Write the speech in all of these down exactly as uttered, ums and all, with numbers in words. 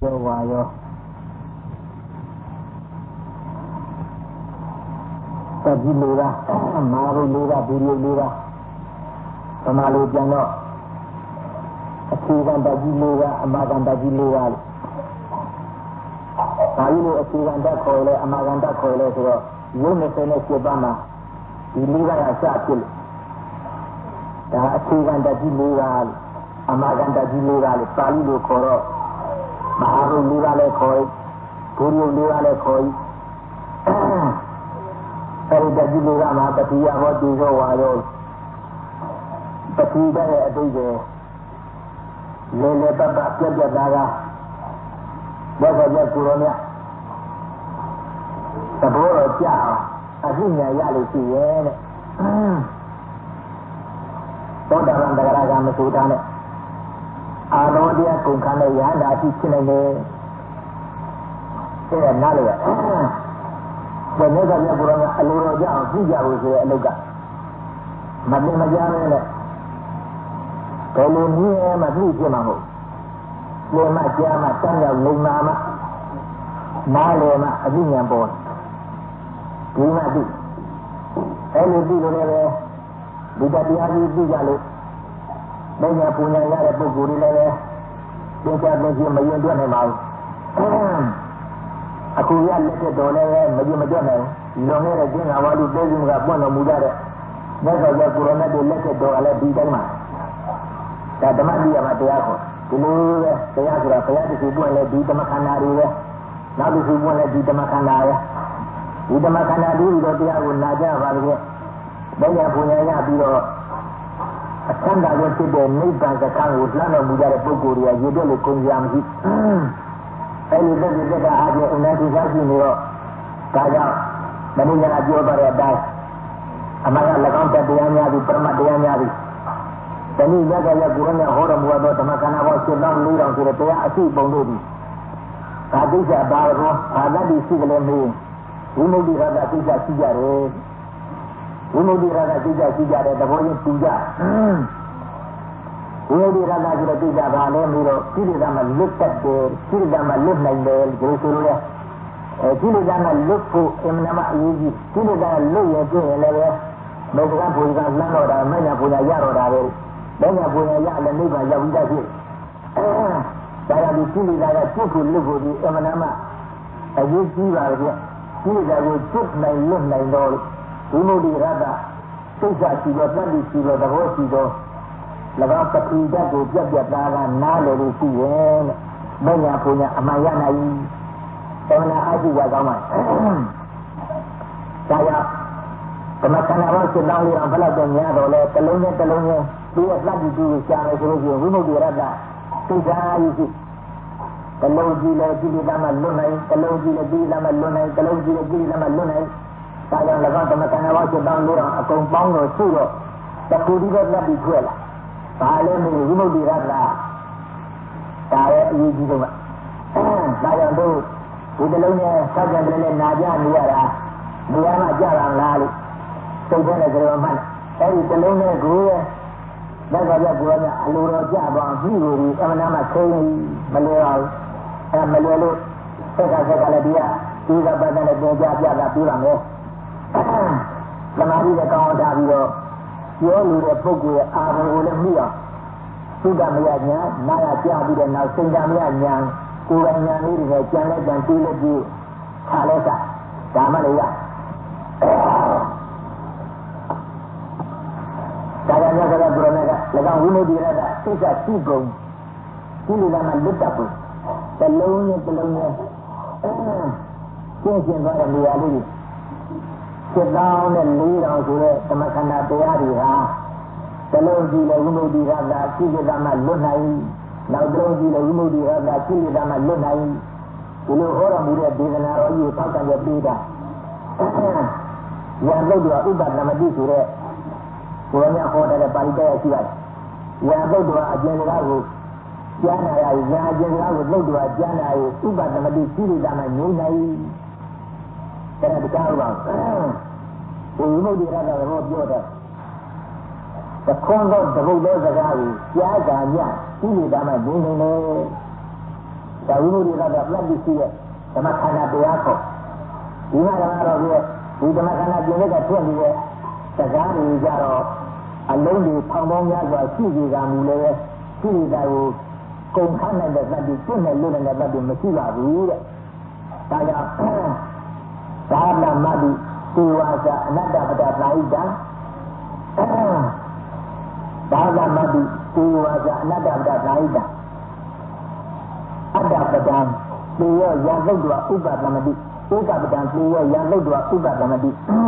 ယောဝါယောတတိလေးပါမာရုလေးပါဘူရိလေးပါပမာလိုပြန်တော့အခြေခံတတိလေးပါအမာခံတတိလေးပါဒါကြီးလို့အခြေခံတက်ခေါ်လဲအမာခံတက်ခေါ်လဲဆိုတော့ရုပ်နှစ်နဲ့ရှင်းပါမှာဒီလေးပါးအစဖြစ်လို့ဒါအခြေခံတတိလေးပါအမာခံတတိလေးပါလို့ပါဠိလိုခေါ်တော့မဟာရုပ်လေးပါလဲခေါ်ဘူရိလေးပါလဲခေါ်အဲဒီတတိလေးပါမှာပတိယဟောတိသောဝါရောပတိတဲ့အတိတ်ပဲလေလေပပပြက်ပြက်သားကဘယ်ဆိုကြကိုရောမြတ်သဘောတော်ကြအောင်အသိဉာဏ်ရလို့ရှိရဲ့တဲ့သောတာပန်တရားကမဆိုထားနဲ့အာရောတရားကုန်ခံတဲ့ရဟန္တာဖြစ်နေတယ်အဲ့ဒါနားလို့ရဘယ်နဲ့ကမြတ်ကိုရောမြတ်အလိုတော်ကြအောင်ကြည့်ကြလို့ဆိုရဲ့အလုတ်ကမတင်မကြားနဲ့လေဘယ်လိုနည်းမှသိဖြစ်မှာမဟုတ်လေမကြားမှတန်းရောက်လိမ္မာမှနားလေမှအသိဉာဏ်ပေါ်ဒီမှသိအဲ့လိုသိလို့လည်းဒီတရားကြီးသိကြလို့ဘယ်ညာပူညာရတဲ့ပုဂ္ဂိုလ်တွေလည်းသင်္ချာသင်္ချာမရင်တွက်နိုင်ပါဘူးအခုရလက်တဲ့တော်လည်းမရင်မတွက်နိုင်ဘူးလွန်ခဲ့တဲ့ကျင့်ဃာဝါလူသိစုကပွင့်တော်မူကြတဲ့မြတ်စွာဘုရားကိုရိုနာတွေလက်တဲ့တော်ကလည်းဒီတိုင်းမှာဒါဓမ္မတရားမှာတရားခေါ်ဒီလိုပဲတရားဆိုတာဘုရားတခုပွင့်လဲဒီဓမ္မခန္ဓာတွေပဲနောက်တစ်ခုပွင့်လဲဒီဓမ္မခန္ဓာပဲဒီဓမ္မခန္ဓာတွေတော့တရားကိုနာကြပါလို့ဘယ်ညာပူညာရပြီးတော့အခန္ဓာကိုဖြစ်တဲ့နိဗ္ဗာန်စကားကိုလှမ်းတော်မူကြတဲ့ပုဂ္ဂိုလ်တွေကရေတွက်လို့ကုန်ကြမရှိအဲဒီသက်သက်သက်အားဖြင့်အနန္တသာရှိနေတော့ဒါကြောင့်မနိညာပြောပါတဲ့အတိုင်းအမှန်က၎င်းတရားများပြီးပရမတ်တရားများပြီးတဏှိရကရကိုရနဲ့ဟောတော်မူသောဓမ္မခန္ဓာဘောရှင်းတော်လေးတော်ဆိုတဲ့တရားအရှိပုံတို့ပြီးဒါသိစ္စာဘာရောဘာတတိရှိကလေးမေးဝိမု ക്തി ရတာသိစ္စာရှိကြတယ်ဝိမု ക്തി ရတာသိစ္စာရှိကြတယ်သဘောချင်းတူကြဝိမု ക്തി ရတာဆိုတဲ့သိစ္စာဘာလဲမေးတော့ကိလေသာမှလွတ်တတ်တယ်ကိလေသာမှလွတ်နိုင်တယ်ဒီလိုဆိုလို့လေအဲကိလေသာမှလွတ်ဖို့အမှန်မှအရေးကြီးကိလေသာလွတ်ရင်ပြည့်ရင်လည်းပဲမေတ္တာဘုရားလမ်းတော်တာမညာဘုရားရတော်တာပဲဘယ်ညာဘုရားရလည်းနိဗ္ဗာန်ရောက်ပြီးသားဖြစ်ဒါကြောင့်ဒီကိလေသာကကျွတ်ကိုလွတ်ဖို့ဒီအမှန်မှအရေးကြီးပါရဲ့ကိလေသာကိုကျွတ်နိုင်လွတ်နိုင်တော့ဝိမု ക്തി ရတာသိစ္စာရှိတော့တတိရှိတော့သဘောရှိတော့၎င်းပတိဓာတ်ကိုပြက်ပြက်သားကနားလည်လို့ရှိရဲ့ဘယ်ညာဘုရားအမှန်ရနိုင်အမှန်အားရှိကြကောင်းပါဒါကြောင့်ဓမ္မခန္ဓာဘောစစ်တောင်းလေးအောင်ဘယ်လောက်တော့များတော့လဲတစ်လုံးနဲ့တစ်လုံးနဲ့ဒီရဲ့သတ္တိတူကိုရှာမယ်ဆိုလို့ရှိရင်ဝိမု ക്തി ရတာသိစ္စာကြီးရှိတလုံးကြည့်လဲကိလေသာမှလွတ်နိုင်တလုံးကြည့်လဲကိလေသာမှလွတ်နိုင်တလုံးကြည့်လဲကိလေသာမှလွတ်နိုင်ဒါကြောင့်၎င်းဓမ္မခန္ဓာဘောစစ်တောင်းလေးအောင်အကုန်ပေါင်းတော့ရှိတော့တခုဒီပဲလက်ပြီးခွဲလာဘာလဲမလို့ဝိမု ക്തി ရတာဒါရဲ့အရေးကြီးဆုံးကဒါကြောင့်တို့ဒီတလုံးနဲ့ဆောက်ကြတယ်နဲ့နာကြနေရတာဒီကမှကြတာလားလို့သိတဲ့ကြရမှန်းအဲဒီတလုံးနဲ့ကိုယ်ရဲ့လက်ကပြကိုယ်ကအလိုတော်ကြပါအောင်ပြီးလို့ဒီအမှန်မှသိမလွယ်အောင်အဲမလွယ်လို့ဆက်ကဆက်ကလည်းဒီကဒီကပတ်တဲ့ပြန်ကြပြတာပြီးပါမယ်သမာဓိနဲ့ကောင်းတာပြီးတော့ပြောလို့တဲ့ပုဂ္ဂိုလ်ရဲ့အာရုံကိုလည်းမိအောင်သုဒ္ဓမယညာနာရပြပြီးတဲ့နောက်စိတ်ဓမ္မယညာကိုယ်ဉာဏ်လေးတွေနဲ့ကြံလဲကြံပြီးလက်ပြီးခါလဲကဒါမှလည်းရဒါကြောင့်လည်းဘုရားနဲ့က၎င်းဝိမု ക്തി ရတာသိစ္စာရှိကုန်ဒီလိုလည်းမလွတ်တတ်ဘူးတလုံးနဲ့တလုံးနဲ့ကျင့်ကျင့်သွားတဲ့နေရာလေးစစ်တောင်းနဲ့လေးတောင်ဆိုတဲ့ဓမ္မခန္ဓာတရားတွေဟာတလုံးကြည့်လေဝိမု ക്തി ရတာရှိကြတာမှလွတ်နိုင်နောက်တလုံးကြည့်လေဝိမု ക്തി ရတာရှိကြတာမှလွတ်နိုင်ဒီလိုဟောတော်မူတဲ့ဒေသနာတော်ကြီးကိုထောက်ခံရပေးတာရံလို့တော့ဥပဒနာမတိဆိုတဲ့ဘုရားဟောတဲ့ပါဠိတရားရှိပါတယ်။ရံလို့တော့အကျဉ်းစကားကိုကြားနာရရအကျဉ်းစကားကိုလို့တော့ကြားနာရဥပဒနာမတိရှိနေတာမှငြိမ့်နိုင်တဲ့တရားပါဒီဝိမု ക്തി ရတာကိုပြောတဲ့တခွန်းတော့တပုတ်သောစကားကိုကြားကြညရှိနေတာမှငြိမ့်နေတယ်ဒါဝိမုဒ္ဓရတ္တပတ္တိရှိရဲ့ဓမ္မခန္ဓာတရားခေါ်ဒီမှာတော့ဒီဒီဓမ္မခန္ဓာပြင်တဲ့ကထွက်နေတဲ့စကားတွေကြတော့အလုံးတွေဖောင်ပေါင်းများစွာရှိကြကမူလည်းပဲရှိနေတာကိုကုန်ခန်းနိုင်တဲ့တတ်ပြီးပြည့်မဲ့လို့တဲ့တတ်ပြီးမရှိပါဘူးတဲ့ဒါကြောင့်သာလမတိသေဝါစအနတ္တပတ္တသာဣတံသာလမတိသေဝါစအနတ္တပတ္တသာဣတံအတ္တပဒံသေယောယသုတ္တဝဥပဒမတိဧကပဒံသေယောယသုတ္တဝဥပဒမတိ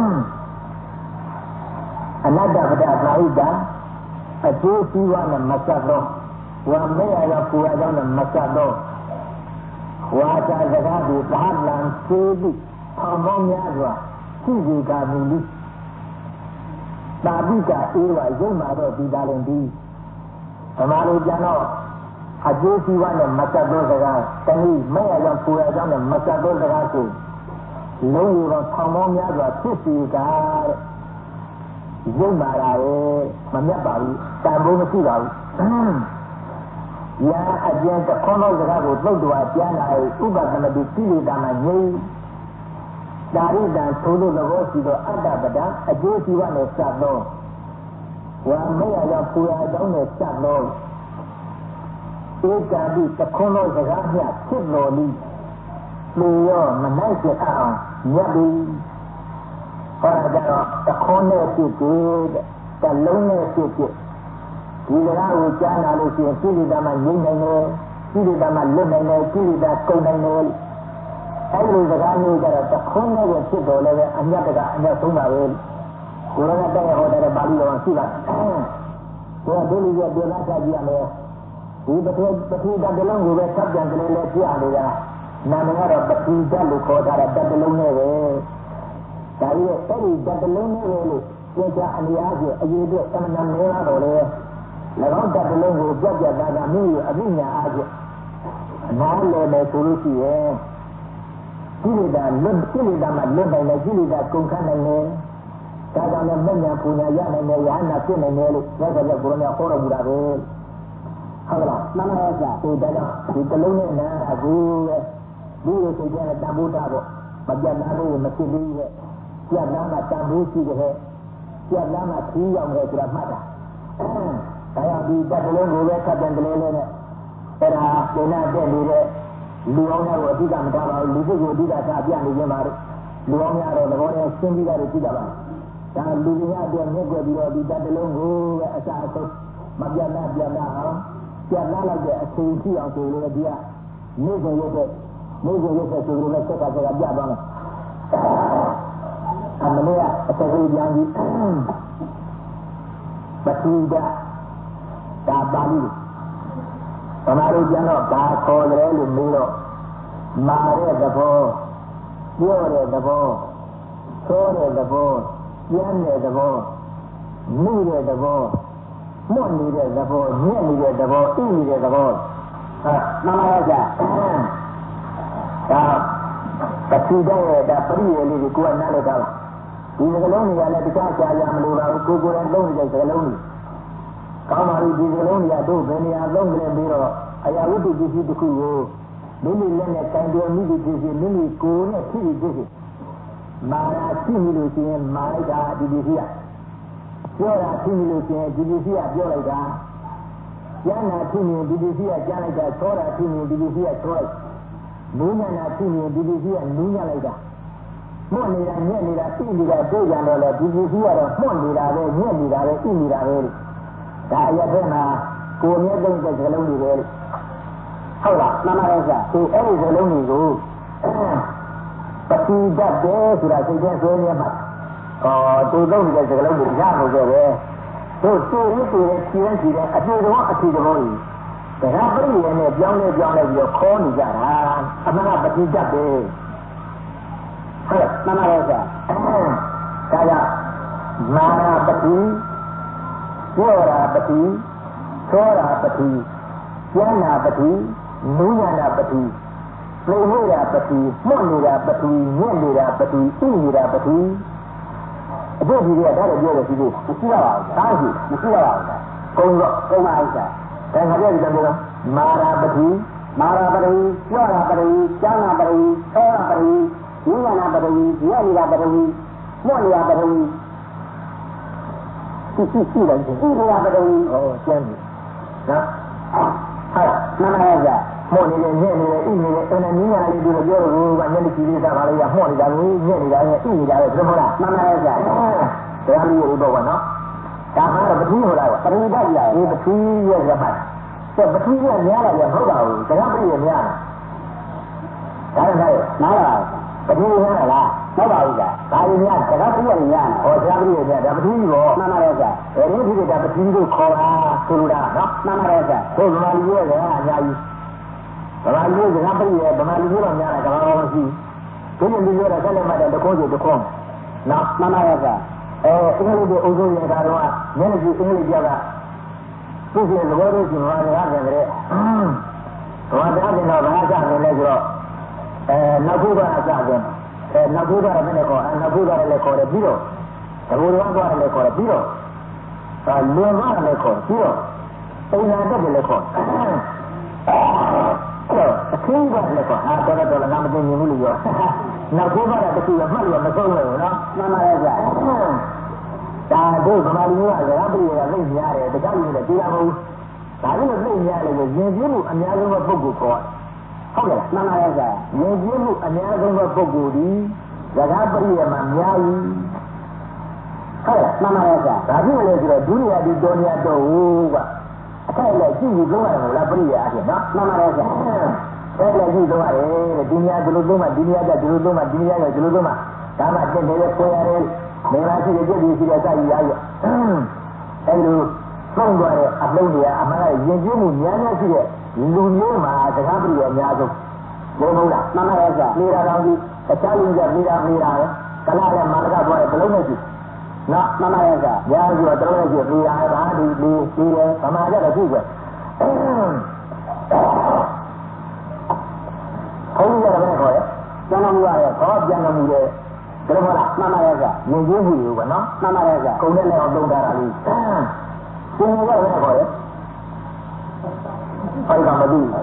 အနတ္တပဒသာဣတံအကျိုးစီးပွားနဲ့မဆက်တော့ဝါမဲရရောကိုယ်အကြောင်းနဲ့မဆက်တော့ဝါစာစကားကိုသာလံစေပြီးဖောင်ပေါင်းများစွာရှိစီကမူလိတာပိကအေးဝရုပ်မာတော့ဒီတာလည်းဒီဓမ္မလိုကျန်တော့အကျိုးစီးပွားနဲ့မဆက်တော့စကားတနည်းမဲရရောကိုယ်အကြောင်းနဲ့မဆက်တော့စကားကိုလုံးဝတော့ဖောင်ပေါင်းများစွာဖြစ်စီကတဲ့ရုပ်မာတာရဲ့မမြတ်ပါဘူးတန်ဖိုးမရှိပါဘူးရာအကျဉ်းတစ်ခွန်းသောစကားကိုသုတ်တော်ပြန်လာ၏ဥပဒမတိကိလေသာမှငြိမ်းဒါရိတံထိုလိုသဘောရှိသောအတ္တပဒံအကျိုးစီးပွားနဲ့စသောဝါမေယရောက်ပူရာအကြောင်းနဲ့စသောဧကံတိတစ်ခွန်းသောစကားမျှဖြစ်တော်လိလူရောမနိုင်စေအောင်မြတ်ပြီဟောကြတော့တစ်ခွန်းနဲ့ဖြစ်ဖြစ်တလုံးနဲ့ဖြစ်ဖြစ်ဒီစကားကိုကြားနာလို့ရှိရင်ကိလေသာမှငြိမ့်နိုင်တယ်ကိလေသာမှလွတ်နိုင်တယ်ကိလေသာကုန်နိုင်တယ်အဲဒီလိုစကားမျိုးကြတော့တခွန်းနဲ့ပဲဖြစ်တော်လည်းပဲအမြတ်တကအမြတ်ဆုံးပါပဲကိုယ်ကတည်းကဟောတဲ့ပါဠိတော်ရှိပါဒါဒုလိရဲ့ပြောသားချကြည့်ရမယ်ဒီပထေပထေတတလုံးကိုပဲဆက်ပြန်ကလေးလေးပြရနေတာနာမည်ကတော့ပထေတလို့ခေါ်ထားတဲ့တတလုံးနဲ့ပဲဒါကြီးရဲ့အဲဒီတတလုံးနဲ့ပဲလို့ပြောကြအလျားကြီးအရေးအတွက်အမှန်တန်နေလာတော့လေ၎င်းတတလုံးကိုပြတ်ပြတ်သားသားမြို့အသိဉာဏ်အားဖြင့်အနားလည်မယ်ဆိုလို့ရှိရင်ကိလေသာလွတ်ကိလေသာမှလွတ်နိုင်တယ်ကိလေသာကုန်ခန်းနိုင်တယ်ဒါကြောင့်လည်းမဉ္ဇဉ်ပူညာရနိုင်တယ်ယဟနာဖြစ်နိုင်တယ်လို့ပြောကြတဲ့ဘုရားများဟောတော်မူတာပဲဟုတ်လားမှန်ပါရဲ့ဆရာဒီဒါကြောင့်ဒီတလုံးနဲ့နာအကူရဲ့ဒီလိုစိတ်ထဲတန်ဖိုးတာပေါ့မပြတ်သားလို့မဖြစ်သေးရဲ့ပြတ်သားမှတန်ဖိုးရှိတဲ့ပြတ်သားမှခီးရောက်တယ်ဆိုတာမှတ်တာဒါကြောင့်ဒီတတလုံးကိုပဲခတ်တယ်ကလေးလေးနဲ့အဲ့ဒါဒိနာတက်နေတဲ့လူအောင်များကိုအဓိကမထားပါဘူးလူစိတ်ကိုအဓိကထားပြနေခြင်းပါလို့လူအောင်များတော့သဘောနဲ့ရှင်းပြီးသားတွေကြည့်ကြပါဒါလူကြီးများအတွက်မြက်ွက်ပြီးတော့ဒီတတလုံးကိုပဲအစားအဆုံးမပြတ်သားပြတ်သားအောင်ပြတ်သားလိုက်တဲ့အချိန်ရှိအောင်ဆိုလို့ဒီကနေ့စဉ်ရုပ်တဲ့နေ့စဉ်ရုပ်တဲ့ဆိုလို့လည်းစက်ကစက်ကပြသွားမယ်အမလေးကအစကလေးပြန်ပြီးပတိဒဒါပါဠိဗမာလိုကျန်တော့ဒါခေါ်တယ်လို့မေးတော့မာတဲ့သဘောပြောတဲ့သဘောဆိုတဲ့သဘောပြန်တဲ့သဘောမိတဲ့သဘောမွတ်နေတဲ့သဘောညက်နေတဲ့သဘောဣနေတဲ့သဘောဟာမှန်ပါရဲ့ကြာဒါပတိဒရဲ့ဒါပရိယေလေးကိုကိုယ်ကနားလိုက်တာလားဒီစကလုံးတွေကလည်းတခြားကြာရမလို့လားကိုကိုယ်ကလုံးနေတဲ့စကလုံးတွေကောင်းပါပြီဒီစကလုံးတွေကတို့ဘယ်နေရာလုံးကြလဲပြီးတော့အရာဝတ္ထုပစ္စည်းတစ်ခုကိုမိမိလက်နဲ့ကံပြောမိမိဖြစ်ဖြစ်မိမိကိုယ်နဲ့ဖြစ်ဖြစ်ဖြစ်ဖြစ်မာယာရှိပြီလို့ရှိရင်မာလိုက်တာဒီပစ္စည်းကပြောတာရှိပြီလို့ရှိရင်ဒီပစ္စည်းကပြောလိုက်တာကျမ်းနာရှိရင်ဒီပစ္စည်းကကျမ်းလိုက်တာချောတာရှိရင်ဒီပစ္စည်းကချောလိုက်နူးညံ့တာရှိရင်ဒီပစ္စည်းကနူးညံ့လိုက်တာမွတ်နေတာညက်နေတာဣနေတာတွေ့ကြတော့လေဒီပစ္စည်းကတော့မွတ်နေတာပဲညက်နေတာပဲဣနေတာပဲဒါအရက်ထဲမှာကိုယ်မြတ်တဲ့စကလုံးတွေပဲဟုတ်လားမှန်ပါရဲ့ဆရာဒီအဲ့ဒီစကလုံးတွေကိုပတိဒတ်တယ်ဆိုတာစိတ်ထဲဆွဲနေမှာဟောတူတော့တဲ့စကလုံးတွေရလို့ကြပဲတို့တူရတူရချီရချီတဲ့အပြေတော်အထီတော်ကြီးဒါကပရိယေနဲ့ပြောင်းလဲပြောင်းလဲပြီးတော့ခေါ်နေကြတာအမှန်ကပတိဒတ်ပဲဟုတ်မှန်ပါရဲ့ဆရာဒါကြောင့်မာနပတိပြောတာပတိသောတာပတိကျမ်းနာပတိနုညနာပတိပြေနေတာပတိမွတ်နေတာပတိညက်နေတာပတိဣနေတာပတိအဖို့ဒီကဒါလည်းပြောတယ်ဒီလိုမရှိတော့ပါဘူးဒါရှိမရှိတော့ပါဘူးကုံတော့ကုံပါဥစ္စာဒါခါပြည့်ပြန်ပြောတော့မာရာပတိမာရပရိပြောတာပရိကျမ်းနာပရိသောတာပရိဉာဏပရိဉာဏ်ရာပရိမောရာပရိရှိရှိရှိတယ်ရှိရာပရိဩကျမ်းပြီနော်ဟာနာမရကြမောနေတယ်ညက်နေတယ်ဣနေတယ်အဲ့ဒါဉာဏ်လေးတို့ပြောလို့ကမျက်နှာကြည့်လေးစားပါလေကမောနေတာမျိုးညက်နေတာနဲ့ဣနေတာပဲဘယ်လိုလားနာမရကြတရားလေးတွေပေါ့ကွာနော်ဒါမှတော့ပထူးဟိုလားကွာပထူးတတ်ကြတယ်ပထူးရဲ့ရမှတ်ဆက်ပထူးကများလာတယ်မဟုတ်ပါဘူးတရားပြည့်ရများလားဒါလည်းနားလားပထူးများလားမဟုတ်ပါဘူးကြာဒါကြီးများတရားပြည့်ရများဟောတရားပြည့်ရများဒါပထူးကြီးပေါ့မှန်ပါရဲ့ကြာအဲဒီဒီကပထူးကိုခေါ်တာဆိုလိုတာနော်မှန်ပါရဲ့ကြာဘုရားလူရဲ့ကအများကြီးဗမာလူကတရားပြည့်ရဗမာလူကတော့များတာကဘာမှမရှိဘူးဒီလိုလူတွေကဆက်လက်မှတ်တဲ့တခုံးစီတခုံးနော်မှန်ပါရဲ့ကြာအဲအင်္ဂလိပ်အုပ်စုရဲ့ကတော့မျက်နှာကြည့်အင်္ဂလိပ်ပြောတာသူ့ရဲ့သဘောလေးရှိမှလည်းရတယ်တဲ့ဘာသာပြန်တော့ဘာသာပြန်လဲဆိုတော့အဲနောက်ခုကအစပြန်အဲနောက်ခုကလည်းမနဲ့ခေါ်အဲနောက်ခုကလည်းခေါ်တယ်ပြီးတော့သဘောတော်ကလည်းခေါ်တယ်ပြီးတော့အဲလွန်ကလည်းခေါ်ပြီးတော့အိမ်သာတက်တယ်လည်းခေါ်အဲ့အခင်းကလည်းခေါ်အာတော်တော်လည်းငါမသိမြင်ဘူးလို့ပြောနောက်ခုကတော့တခုမှတ်လို့မဆုံးဘူးနော်မှန်ပါရဲ့ကြာဒါတို့ဗမာလူမျိုးကဇာတိရကသိများတယ်တခြားလူတွေကြည့်ရမဟုတ်ဒါလည်းသိများတယ်လို့ယဉ်ကျေးမှုအများဆုံးသောပုဂ္ဂိုလ်ခေါ်ဟုတ်ကဲ့မှန်ပါရဲ့ကြာယဉ်ကျေးမှုအများဆုံးသောပုဂ္ဂိုလ်ဒီဇာတိပရိယမှာများကြီးဟုတ်ကဲ့မှန်ပါရဲ့ကြာဒါဖြစ်လို့ဆိုတော့ဒုတိယဒီတော်ညာတော်ဟုတ်ကအထိုက်လည်းကြည့်ကြည့်သုံးရတယ်မဟုတ်လားပရိယအဖြစ်နော်မှန်ပါရဲ့ကြာအဲ့လည်းကြည့်သုံးရတယ်ဒီညာဒီလိုသုံးမှဒီညာကဒီလိုသုံးမှဒီညာကဒီလိုသုံးမှဒါမှတက်တယ်ဆွဲရတယ်မင်္ဂလာရှိတဲ့ကြည့်ပြီးရှိတဲ့စာကြီးရရအဲ့လိုသုံးသွားတဲ့အလုံးတွေကအမှန်ကယဉ်ကျေးမှုများများရှိတဲ့လူမျိုးမှာစကားပြည့်ရအများဆုံးဘယ်ဟုတ်လားမှန်ပါရဲ့ကြာနေတာတော်ကြီးတခြားလူကနေတာနေတာပဲကလာလည်းမာနကသွားတယ်ဘလုံးနဲ့ကြည့်နော်မှန်ပါရဲ့ကြာညာဆိုတော့တလုံးနဲ့ကြည့်နေတာဒါဒီဒီဒီလေဗမာကြတော့ကြည့်ကြဘုန်းကြီးကလည်းခေါ်တယ်ကျန်တော်မူရတယ်ခေါ်ပြန်တော်မူတယ်ဘယ်လိုမလားမှန်ပါရဲ့ကြာယဉ်ကျေးမှုကိုကနော်မှန်ပါရဲ့ကြာကုံနဲ့လည်းအောင်သုံးထားတာလေးသင်္ကေတကလည်းခေါ်ရဲ့ဖိုက်ကမသိဘူး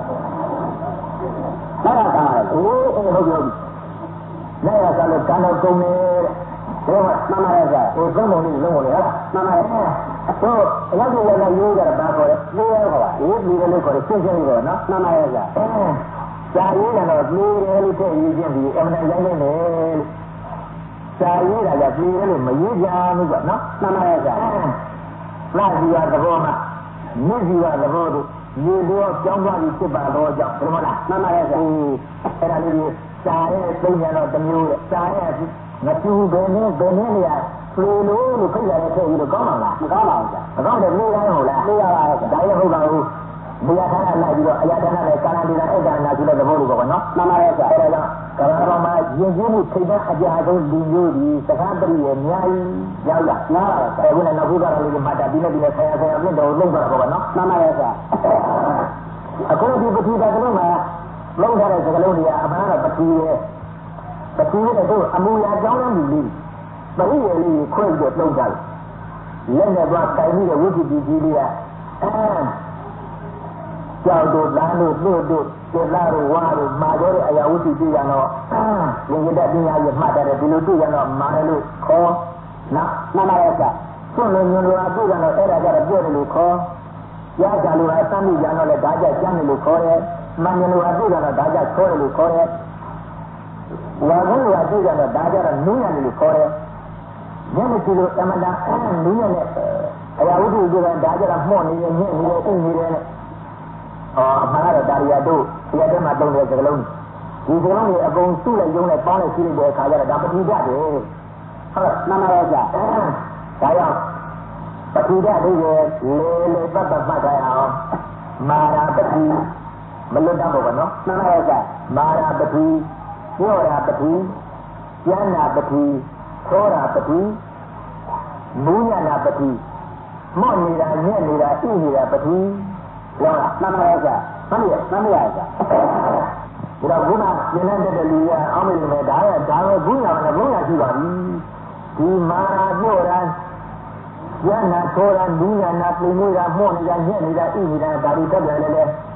နားရတာလေအိုးဟုတ်ပြီဟုတ်ပြီနားရတာလည်းကံတော်ကုံနေတယ်ဘယ်မှာမှန်ပါရဲ့ကြာဟိုသုံးပုံလေးလုံးဝင်လေဟာမှန်ပါရဲ့တော့အရောက်ကြီးလည်းရိုးကြတာဘာခေါ်လဲလေးရဲခေါ်ပါအေးပြီးတယ်လို့ခေါ်တယ်ရှင်းရှင်းလေးခေါ်နော်မှန်ပါရဲ့ကြာကြာရေးတယ်တော့လေးရဲလို့ထည့်ရေးခြင်းပြီးအမှန်တန်ရိုင်းနေတယ်လို့ကြာရေးတာကပြီးတယ်လို့မရေးကြဘူးကနော်မှန်ပါရဲ့ကြာလာစီရသဘောမှာမြစ်စီရသဘောတို့ရေတော့ကြောင်းသွားပြီးဖြစ်ပါတော့ကြောင့်ဘယ်လိုလားမှန်ပါရဲ့ကြာအဲ့ဒါလေးကြီးကြာရဲ့သုံးရတော့တစ်မျိုးတဲ့ကြာရဲ့ငါကျူဘယ်နဲ့ဘယ်နဲ့နေရပြေလို့လို့ဖိတ်ရတဲ့ထည့်ပြီးတော့ကောင်းပါလားမကောင်းပါဘူးကြာမကောင်းတယ်ပြေးတိုင်းဟုတ်လားပြေးရပါရဲ့ဒါလည်းဟုတ်ပါဘူးဒီရထားလိုက်ပြီးတော့အရာတနာနဲ့ကာလတိကဧကနာဆိုတဲ့သဘောလိုပေါ့နော်မှန်ပါရဲ့ကြာအဲ့ဒါကြောင့်ကဘာမှာယဉ်ကျေးမှုထိပ်တန်းအကြအဆုံးလူမျိုးဒီစကားပရိရဲ့အများကြီးရောက်လာနားလာတယ်အခုလည်းနောက်ခုကတော့လေးမှတ်တာဒီနေ့ဒီနေ့ဆရာဆရာပြင့်တော်လုံးသွားတော့ပေါ့နော်မှန်ပါရဲ့ကြာအခုဒီပတိတာကလေးမှာလုံးထားတဲ့စကားလုံးတွေကအမှန်တော့ပတိရဲ့ပတိရဲ့တို့အမူအရာကြောင်းတဲ့လူလေးပရိရဲ့လေးခွဲပြီးတော့လုံးထားတယ်လက်နဲ့သွားတိုင်ပြီးတဲ့ဝိသုတိကြီးလေးကအဲကြောက်တို့လမ်းတို့တို့တို့ကျေလာတို့ဝါတို့မာကြောတဲ့အရာဝတ္ထုပြရတော့ဉာဏ်ရတဲ့ပညာရမှတ်တယ်ဒီလိုတွေ့ရတော့မာတယ်လို့ခေါ်နော်မှန်ပါရဲ့ကဆွလို့ဉာဏ်လိုအတွေ့ရတော့အဲ့ဒါကြတော့ပြည့်တယ်လို့ခေါ်ရကြလို့အသမ်းမိကြတော့လည်းဒါကြကျမ်းတယ်လို့ခေါ်တယ်မဉာဏ်လိုအတွေ့ရတော့ဒါကြခေါ်တယ်လို့ခေါ်တယ်ဝါကုလိုအတွေ့ရတော့ဒါကြတော့နူးညံ့တယ်လို့ခေါ်တယ်ဉာဏ်မရှိလို့အမတန်နူးညံ့တဲ့အရာဝတ္ထုပြတာဒါကြတော့မှော့နေတယ်ညစ်နေတယ်ဥနေတယ်အော်အမှန်ကတော့ဒါရီယာတို့ဒီအတက်မှာတုံးတဲ့စကလုံးဒီစကလုံးတွေအကုန်စုလိုက်ရုံးလိုက်ပေါင်းလိုက်ရှိလိုက်တဲ့အခါကျတော့ဒါပတိဒတ်တယ်ဟုတ်မှန်ပါရဲ့ကြာဒါကြောင့်ပတိဒတ်တွေလေလေပတ်ပတ်ပတ်ကြအောင်မာရာပတိမလွတ်တတ်ဘူးကနော်မှန်ပါရဲ့ကြာမာရာပတိညောရာပတိကျမ်းနာပတိသောရာပတိမူညာနာပတိမော့နေတာညက်နေတာဣနေတာပတိဟုတ်လားမှန်ပါရဲ့ကြာမှန်ရဲ့မှန်ရဲ့ကြာဒါတော့ဘုရားဉာဏ်နဲ့တဲ့လူကအောင်းမိနေဒါရဒါပဲဘုရားနဲ့ဘုရားရှိပါပြီဒီမာရာပြောတာဉာဏ်နာထောတာလူညာနာပြင်နေတာမှုနေတာညက်နေတာဣနေတာဒါတွေတက်တယ်လေလေ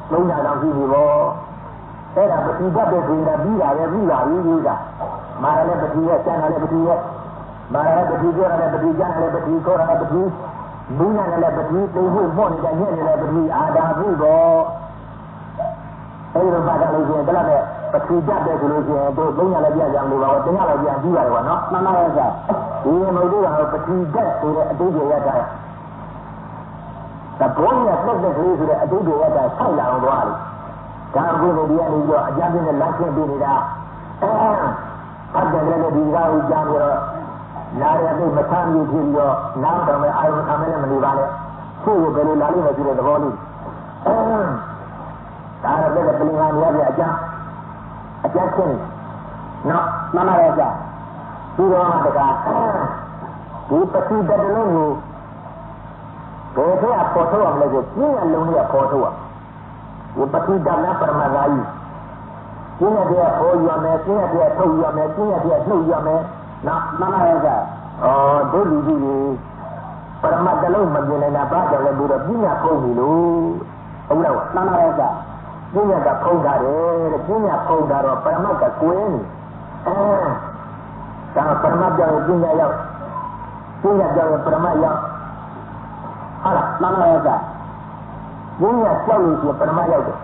လုံးညာတော်ရှိပြီပေါ့အဲ့ဒါပတိတတ်တဲ့ဆိုရင်ပြီးတာပဲပြီးပါပြီဒီကမာရလည်းပတိရဲ့ကျန်တာလည်းပတိရဲ့မာရလည်းပတိပြောတာလည်းပတိကျန်တယ်လည်းပတိခေါ်တာလည်းပတိဘူးညာလည်းပတိသိဖို့ပေါ့နေတဲ့ညက်နေလည်းပတိအာဒါဘူးပေါ့အဲ့ဒီမှာကလည်းရှင်ဒါလည်းပတိတတ်တဲ့ဆိုလို့ရှိရင်တို့လုံးညာလည်းပြကြမလို့ပါတော့တရားလည်းပြန်ပြီးပါတယ်ကွာနော်မှန်ပါရဲ့ဆိုဒီမဟုတ်တော့ပတိတတ်ဆိုတဲ့အတိတ်ရတာတဘောရတက်တဲ့ကလေးဆိုတဲ့အတိတ်ရတာဆောက်လာအောင်သွားတယ်ဒါကိုဒီကနေပြီးတော့အကြမ်းပြင်းနဲ့လက်ဆင့်ပေးနေတာအဲဖတ်တယ်လည်းဒီကားကိုကြားပြီးတော့နားရတဲ့မဆမ်းပြီးဖြစ်ပြီးတော့နားတော်မဲ့အာရုံခံမဲ့လည်းမနေပါနဲ့သူ့ကိုဘယ်လိုလာလိမ့်မယ်ဆိုတဲ့သဘောလေးအဲဒါရတဲ့ပလင်္ကာများပြအကြမ်းအကြမ်းချင်းနော်မမရဲ့ကြာဒီတော့မှတကားဒီပတိတတလုံးကိုဘယ်ထဲကပေါ်ထုတ်အောင်လဲဆိုပြင်းရလုံးလေးကပေါ်ထုတ်အောင်ဒီပတိတနာပရမဂါယီပြင်းရတဲ့ပေါ်ရမယ်ပြင်းရတဲ့ထုတ်ရမယ်ပြင်းရတဲ့နှုတ်ရမယ်နော်မမရဲ့ကြာဩဒုလူကြီးကြီးပရမတလုံးမမြင်နိုင်တာဘာကြောင့်လဲပြီးတော့ပြင်းရဖုံးပြီလို့ဟုတ်လားမမရဲ့ကြာပြင်းရကဖုံးတာတယ်တဲ့ပြင်းရဖုံးတာတော့ပရမတ်ကကွင်းနေအဲဒါပရမတ်ကြောင့်ပြင်းရရောက်ပြင်းရကြောင့်ပရမတ်ရောက်ဟုတ်လားမမရဲ့ကြာပြင်းရကြောက်လို့ရှိရင်ပရမတ်ရောက်တယ်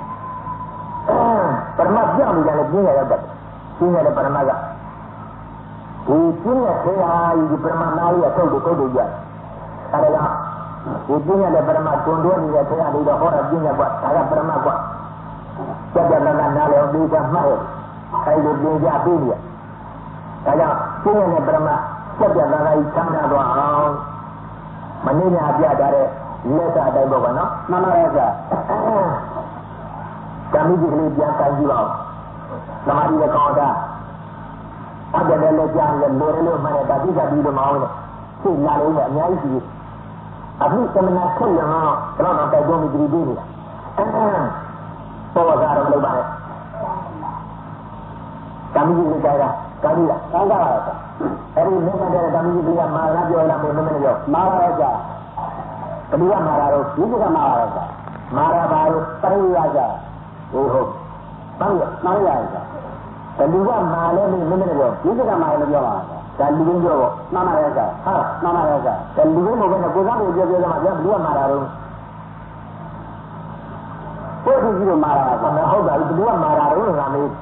အဲပရမတ်ပြောင်းနေကြတယ်ပြင်းရရောက်တယ်ပြင်းရတဲ့ပရမတ်ကဒီပြင်းရခေဟာဒီပရမတ်နားလေးကထုတ်တယ်ထုတ်တယ်ကြအဲဒါကဒီပြင်းရတဲ့ပရမတ်တွန်တွဲနေတဲ့ခေဟာဒီတော့ဟောတာပြင်းရကွာဒါကပရမတ်ကွာကြက်ကြက်နာနာနားလေဒီကမှတ်ရအဲဒီလိုပြင်းကြပြီးနေဒါကြောင့်ပြင်းရတဲ့ပရမတ်ကြက်ကြက်နာနာကြီးချမ်းသာသွားအောင်မနေ့ကပြထားတဲ့လက်စာအတိုင်းပေါ့ကွာနော်မှန်ပါရဲ့ဆရာဓမ္မကြီးကလေးပြန်ကန်ကြည့်ပါဦးသမာဓိနဲ့ကောင်းတာအကြတဲ့လက်ကြားနဲ့လိုရလို့မှလည်းဒါတိကပြီးတော့မအောင်နဲ့သိလာလို့လည်းအများကြီးရှိတယ်အခုသမဏဆက်ရအောင်တော့တော့တိုက်တွန်းပြီးပြည်နေတာပေါ်စားတော့မလုပ်ပါနဲ့ဓမ္မကြီးကကြိုက်တာကောင်းပြီလားကောင်းတာပါဆရာအဲ့ဒီမြတ်တဲ့ဓမ္မကြီးကမာရပြောလာမယ်မမနဲ့ပြောမာရဆရာဘယ်လိုကမာရတော့ဒီကမာရဆရာမာရပါလို့ပရိယာဆရာဟုတ်ဟုတ်ဘာလို့မာရဆရာဘယ်လိုကမာလဲမမနဲ့ပြောဒီကမာရလည်းပြောပါဆရာဒါလူရင်းပြောပေါ့မာမရဆရာဟာမာမရဆရာဒါလူရင်းကိုပဲကိုစားကိုပြောပြောကြမှာဗျာဘယ်လိုကမာရတော့ကိုယ်ကြီးကမာရဆရာဟုတ်ပါဘူးဘယ်လိုကမာရတော့ငါမေး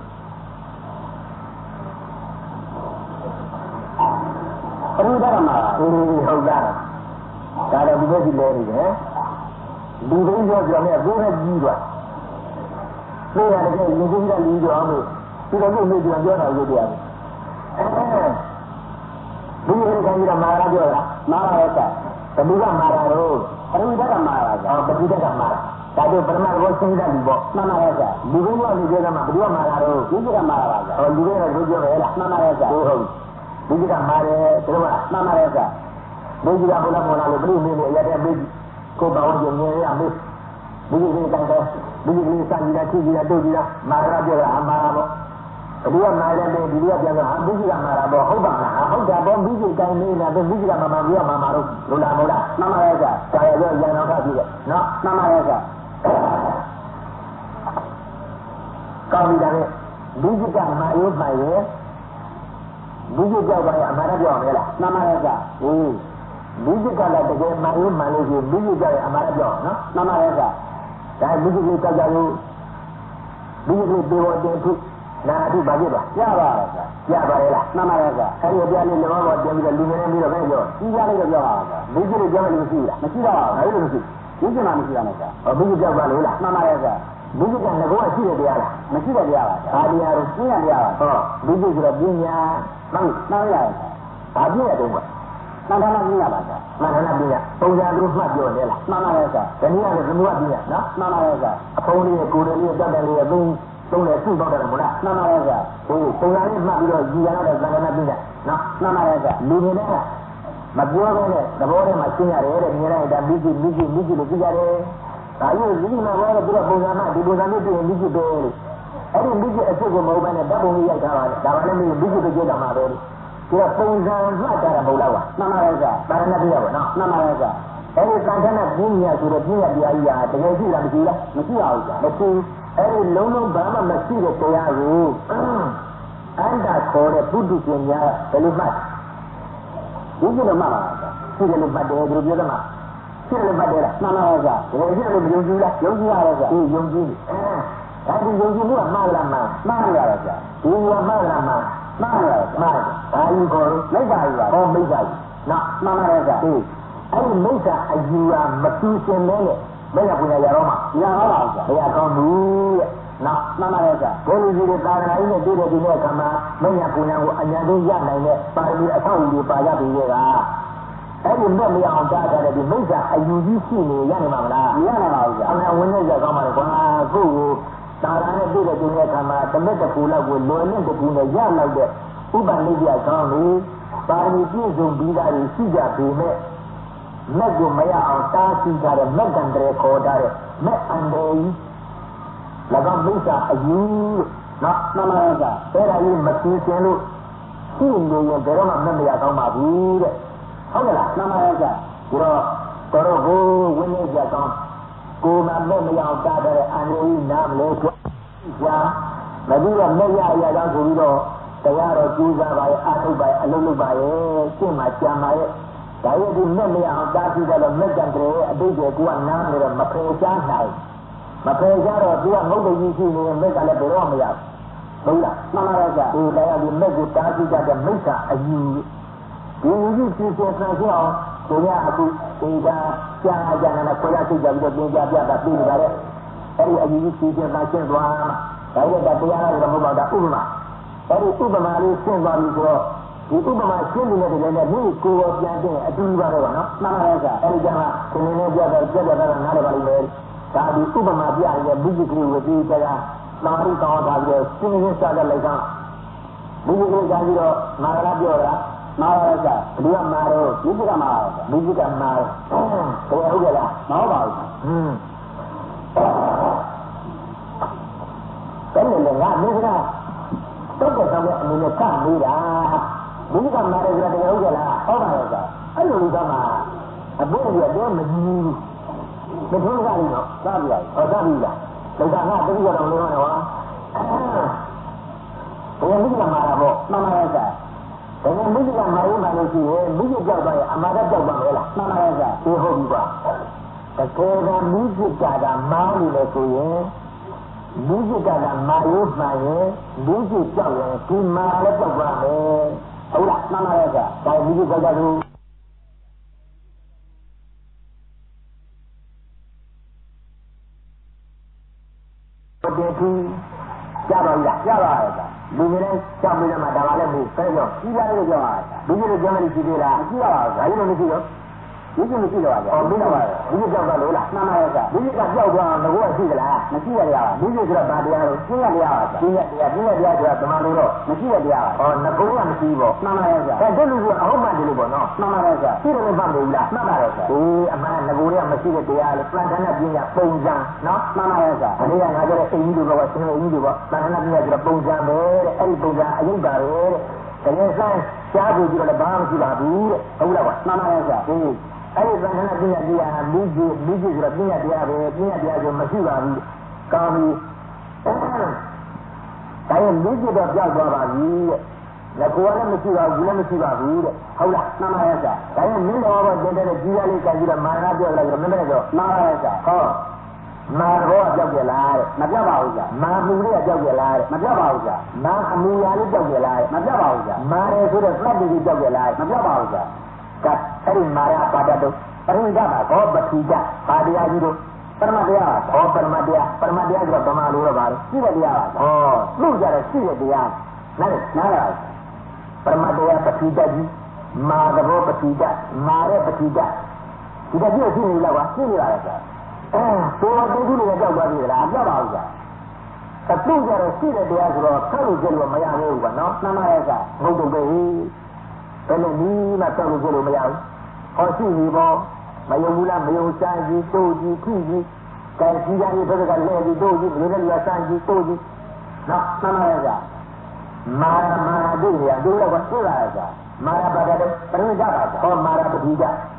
ပရိဒါရမှာဟုတ်ဟုတ်တာဒါတော့ဒီဘက်ကြီးလဲနေတယ်လူသိပြောပြောနဲ့ဘိုးနဲ့ကြီးသွားနေရတယ်ကလူကြီးကလူကြီးအောင်လို့ဒီလိုမျိုးပြောပြောတာရုပ်တရားဘုရားကကြီးကမာရာပြောတာမာရာရဲ့ကဘယ်သူကမာရာတော့ပရိဒါရမာရာကပရိဒါရမာရာဒါတို့ပရမတ်ကိုစဉ်းစားပြီးပေါ့မှန်ပါရဲ့ကလူကြီးကလူကြီးကမှဘယ်သူကမာရာတော့ဒီကမာရာကဟောလူကြီးကလူကြီးပဲလားမှန်ပါရဲ့ကဟုတ်ဟုတ်ဒီကမာရဲတို့ကမှန်ပါရဲ့ကဒီကဘုရားမောလာလို့ပြိမင်းနဲ့ရတဲ့မိကိုပေါင်းကြမြင်ရမေဒီကလေးတိုင်းတိုင်းဒီကလေးစာကြီးတာကြည့်ကြည့်တာတို့ကြည့်တာမာရပြောတာအမှားပါပေါ့ဒီကမာရဲတဲ့ဒီကပြန်တော့ဒီကမာရပေါ့ဟုတ်ပါလားဟုတ်တာပေါ့ဒီကတိုင်းနေတယ်ဒီကမမပြောမှာမှာတော့လူလာမို့လားမှန်ပါရဲ့ကဒါရတော့ရန်တော်ကကြည့်တယ်နော်မှန်ပါရဲ့ကကောင်းပြီဒါနဲ့ဒီကမာရိုးပါရဲ့ဒီကကြောက်ပါရဲ့အမှားပြောမယ်လားမှန်ပါရဲ့ကဟင်းဒီကကလည်းတကယ်မှန်လို့မှန်လို့ရှိရင်ဒီကကြောက်ရဲ့အမှားပြောနော်မှန်ပါရဲ့ကဒါဒီကလေးကြောက်ကြလို့ဒီကလေးပြေပေါ်တင်ထုနာထုပါပြပါရပါရဲ့ကရပါရဲ့လားမှန်ပါရဲ့ကအဲဒီအပြားလေးလောဘောတင်ပြီးတော့လူငယ်နဲ့ပြီးတော့ပဲပြောကြီးကြလေးတော့ပြောပါကဒီကလေးကြောက်လို့မရှိဘူးလားမရှိတော့ဘူးအဲဒီလိုမရှိဒီကမှမရှိရနဲ့ကဟောဒီကကြောက်ပါလို့လားမှန်ပါရဲ့ကဒီကကငကောရှိတဲ့တရားလားမရှိတဲ့တရားပါဘာတရားလို့သိရတရားပါဟောဒီကဆိုတော့ပညာမှန်မှန်ရရဲ့ဘာပြည့်ရတော့မှန်တယ်လားပညာပါကမှန်တယ်လားပညာပုံစံသူမှတ်ပြောတယ်လားမှန်ပါရဲ့ကဒီနည်းကသမုဒ္ဒပညာနော်မှန်ပါရဲ့ကအဖုံးလေးကိုယ်လေးတက်တယ်လေးအသုံးသုံးတယ်စုတော့တယ်မို့လားမှန်ပါရဲ့ကဟိုပုံစံလေးမှတ်ပြီးတော့ယူရတော့သံဃာနာပညာနော်မှန်ပါရဲ့ကလူငယ်တွေကမပြောဘဲနဲ့သဘောထဲမှာရှင်းရတယ်တဲ့မြင်လိုက်တာမိကြီးမိကြီးမိကြီးလို့ကြည့်ရတယ်ဒါကြီးဒီမှာဘောတော့သူကပုံစံမှဒီပုံစံမျိုးပြင်မိကြီးပဲလို့အဲ့ဒီမိကြီးအစ်စ်ကိုမဟုတ်ဘဲနဲ့ဓာတ်ပုံလေးရိုက်ထားပါတယ်ဒါမှလည်းမိကြီးပဲကြည့်တာမှာပဲဒီကပုံစံမှတ်တာမဟုတ်လားကွာမှန်ပါရဲ့ကပါရဏတိရပါနော်မှန်ပါရဲ့ကအဲဒီသံဃာနဲ့ပြင်းညာဆိုတော့ပြင်းရတရားကြီးဟာတကယ်ရှိလားမရှိလားမရှိပါဘူးကြာမရှိအဲဒီလုံးလုံးဘာမှမရှိတဲ့တရားကိုအန္တာခေါ်တဲ့ပုထုရှင်များဘယ်လိုမှတ်ဒီလိုမှတ်ပါလားရှိတယ်လို့မှတ်တယ်ဒီလိုပြောတယ်မှာရှိတယ်လို့မှတ်တယ်လားမှန်ပါရဲ့ကြာတကယ်ရှိတယ်လို့မယုံကြည်လားယုံကြည်ရတယ်ကြာဒီယုံကြည်အဲဒီယုံကြည်မှုကမှားလားမှားမှားရတယ်ကြာဒီကမှားလားမှားမှားရတယ်မှားတယ်ဒါကြီးခေါ်လို့မိစ္ဆာကြီးပါဟောမိစ္ဆာကြီးနော်မှန်ပါရဲ့ကြာဒီအဲ့ဒီမိစ္ဆာအယူဟာမသူရှင်မဲနဲ့ဘယ်ရပွင့်ရတော့မှာရအောင်ပါဗျာဘယ်ရကောင်းဘူးတဲ့နော်မှန်ပါရဲ့ကြာဘုန်းကြီးတွေသာသနာ့နဲ့တွေ့တဲ့ဒီနေ့အခါမှာမင်းရပွင့်ရကိုအញ្ញံဆုံးရနိုင်တဲ့ပါဠိအထောက်အကူပါရပြီလေကအဲ့ဒီမဲ့မရအောင်ကြားကြတဲ့ဒီမိစ္ဆာအယူကြီးရှိနေရနိုင်မှာမလားမရနိုင်ပါဘူးဗျာအမှန်ဝင်နေကြကောင်းပါလေကွာကိုယ့်ကိုသာသနာ့နဲ့တွေ့တဲ့ဒီနေ့အခါမှာတမက်တကူလောက်ကိုလွယ်နဲ့တကူနဲ့ရလောက်တဲ့ဥပနိစ္စကောင်းပြီပါဠိပြည့်စုံပြီးသားတွေရှိကြပေမဲ့မက်ကိုမရအောင်တားဆီးကြတဲ့မက်ကံတည်းခေါ်ထားတဲ့မက်အန္တရာယ်၎င်းမိစ္ဆာအယူနော်မှန်ပါရဲ့ကအဲ့ဒါကြီးမသိစင်လို့ရှိနေရင်ဘယ်တော့မှမက်မရကောင်းပါဘူးတဲ့ဟုတ်ကဲ့လားမှန်ပါရဲ့ကဒီတော့တော်တော်ကိုဝိနည်းကြကောင်းကိုယ်မှမက်မရအောင်တားတဲ့အန္တရာယ်နားမလဲကြွားမပြီးတော့မက်ရရကြောင်းဆိုပြီးတော့တရားတော်ကြိုးစားပါရဲ့အားထုတ်ပါရဲ့အလုပ်လုပ်ပါရဲ့ရှင်းမှကြံပါရဲ့ဒါရည်ဒီမဲ့မရအောင်တားဆီးတော့မက်ကံတည်းအတိတ်ကကိုကနားနေတော့မဖယ်ရှားနိုင်မဖယ်ရှားတော့သူကငုတ်တကြီးရှိနေရင်မက်ကလည်းဘယ်တော့မရဘူးဟုတ်လားမှန်ပါရဲ့ကြာဒီတရားဒီမက်ကိုတားဆီးကြတဲ့မိစ္ဆာအယူဒီလူကြီးစီစဉ်ဆန်းရှင်းအောင်ကိုရအခုဒီကကြာကြာနာခွဲရသိကြပြီးတော့ပြင်ကြပြတာပြီးနေပါလေအဲ့ဒီအယူကြီးစီစဉ်ဆန်းရှင်းသွားမှာဒါရည်ကတရားတော်မဟုတ်ပါဘူးဥပမာအဲ့ဒီဥပမာလေးရှင်းသွားပြီဆိုတော့ဒီဥပမာရှင်းနေတဲ့တကယ်နဲ့ဒီကိုယ်ကိုပြန်တင်အတူတူပါတော့နော်မှန်ပါရဲ့ကအဲဒီကျမှခင်းနေပြတော့ကြက်ကြက်တော့နားလည်းပါလိမ့်မယ်ဒါဒီဥပမာပြရဲ့ဘုရားကလေးကိုဒီတကမာရိကောင်းတာပြီးတော့ရှင်းရှင်းစားတဲ့လိုက်ကဘုရားကလေးကပြီးတော့မာရပြောတာမာရကဘယ်သူကမာတော့ဘုရားကမာတယ်ဘုရားကမာတယ်ဘယ်ဟုတ်ကြလားမဟုတ်ပါဘူးဟင်းဘယ်လိုလဲငါမင်းကတော့တော့ဆောင်တဲ့အနေနဲ့ကမေးတာဘုရားမာရကြတယ်ဟုတ်ကြလားဟုတ်ပါရဲ့ကအဲ့လိုလူကမှအဘိဓိကတော့မကြီးဘူးမထုံးစားဘူးနော်သားပြလိုက်ဟောသားပြီလားဒါကငါတတိယတော်လုံးတော့ဟာဘယ်လိုလဲမာရပေါ့မှန်ပါရဲ့ကဘယ်လိုမိစ္ဆာမာရုံးပါလို့ရှိရင်မိစ္ဆာကြောက်သွားရင်အမှားတတ်ကြောက်ပါမလားမှန်ပါရဲ့ကဒီဟုတ်ပြီပါတကယ်ကမိစ္ဆာကမားနေလို့ဆိုရင်မိစ္ဆာကမာရုံးမှရင်မိစ္ဆာကြောက်ရင်ဒီမာလည်းကြောက်ပါမယ်ဟုတ်လားမှန်ပါရဲ့ကဒါမိစ္ဆာကြောက်ဘူးတေသူကြပါလားကြပါရဲ့ကလူတွေနဲ့ကြောက်ပြီးတော့မှဒါပါလဲမဟုတ်ပဲကြောကြီးလာလို့ကြောက်ရတာဒီလိုကြောက်နေရှိသေးလားမရှိပါဘူးဒါကြီးလို့မရှိတော့ဒီလိုမရှိတော့ပါဘူးဟောပြီးတော့ပါဒီလိုကြောက်တာလို့လားမှန်ပါရဲ့ကဒီလိုကကြောက်သွားအောင်ငါကရှိသလားမရှိရရပါဘူးဒီလိုဆိုတော့ဗာတရားလို့ရှင်းရတရားပါရှင်းရတရားရှင်းရတရားဆိုတာတမန်လို့တော့မရှိရတရားပါဟောငါကမရှိဘူးမှန်ပါရဲ့ကအဲဒီလိုကအဟုတ်မှန်တယ်လို့ပေါ့နော်မှန်ပါရဲ့ကရှိတယ်လို့မှတ်လို့လားမှန်ပါရဲ့ကဒီအမှန်ငါကမရှိတဲ့တရားလေပလန်တန်းနဲ့ပြညာပုံစံနော်မှန်ပါရဲ့ကဒါလေးကငါပြောတဲ့အိမ်ကြီးတို့ကရှင်းလို့အိမ်ကြီးတို့ကပလန်တန်းနဲ့ပြညာဆိုတော့ပုံစံပဲတဲ့အဲ့ဒီပုံစံအယုတ်ပါပဲတဲ့တကယ်ဆိုင်ရှားပြီးတော့လည်းဘာမှမရှိပါဘူးတဲ့ဟုတ်လားကွာမှန်ပါရဲ့ကဒီအဲ့ဒီသံဃာပညာတရားမိကြီးမိကြီးဆိုတော့ပညာတရားပဲပညာတရားဆိုမရှိပါဘူးကောင်းပြီဒါရင်မိကြီးတော့ပြောက်သွားပါပြီတဲ့ကိုယ်ကလည်းမရှိပါဘူးလည်းမရှိပါဘူးတဲ့ဟုတ်လားမှန်ပါရဲ့ကဒါရင်မင်းတော်ဘောတင်တဲ့ကြီးရလေးကကြီးတော့မာနပြောလိုက်တော့မင်းလည်းတော့မှန်ပါရဲ့ကဟောမာဘောကပြောက်ကြလားတဲ့မပြောက်ပါဘူးကြာမာမှုလေးကပြောက်ကြလားတဲ့မပြောက်ပါဘူးကြာမာအမူအရာလေးပြောက်ကြလားတဲ့မပြောက်ပါဘူးကြာမာတယ်ဆိုတော့သတ္တိကြီးပြောက်ကြလားမပြောက်ပါဘူးကြာကအဲ့ဒီမာရပါဒတုပရိဒပါဘောပတိဒပါတရားကြီးတို့ပရမတရားဟောပရမတရားပရမတရားဆိုတော့ဗမာလိုတော့ပါလေရှိတဲ့တရားပါဟောလူကြတဲ့ရှိတဲ့တရားနားလေနားလားပရမတရားပတိဒကြီးမာသဘောပတိဒမာရဲ့ပတိဒဒီတည်းရှိနေလားကွာရှိနေပါလားကွာအဲတော်တော်တူတူလေးကြောက်သွားပြီလားကြောက်ပါဘူးကွာအတူကြတဲ့ရှိတဲ့တရားဆိုတော့ဆက်လို့ကြလို့မရဘူးကွာနော်မှန်ပါရဲ့ကွာဘုဒ္ဓပဲဘယ်လိုနည်းမှဆက်လို့ကြလို့မရဘူးဟောရှိပြီပေါ့မယုံဘူးလားမယုံစမ်းကြည့်တို့ကြည့်ဖြစ်ကြည့်ကဲကြီးကြပြီးဘက်ကလဲပြီးတို့ကြည့်ဘယ်လိုလဲစမ်းကြည့်တို့ကြည့်နော်မှန်ပါရဲ့ကွာမာရမာရတို့ရတို့တော့တွေ့လာရဲ့ကွာမာရပါဒတဲ့ပရိဒပါဟောမာရပတိဒ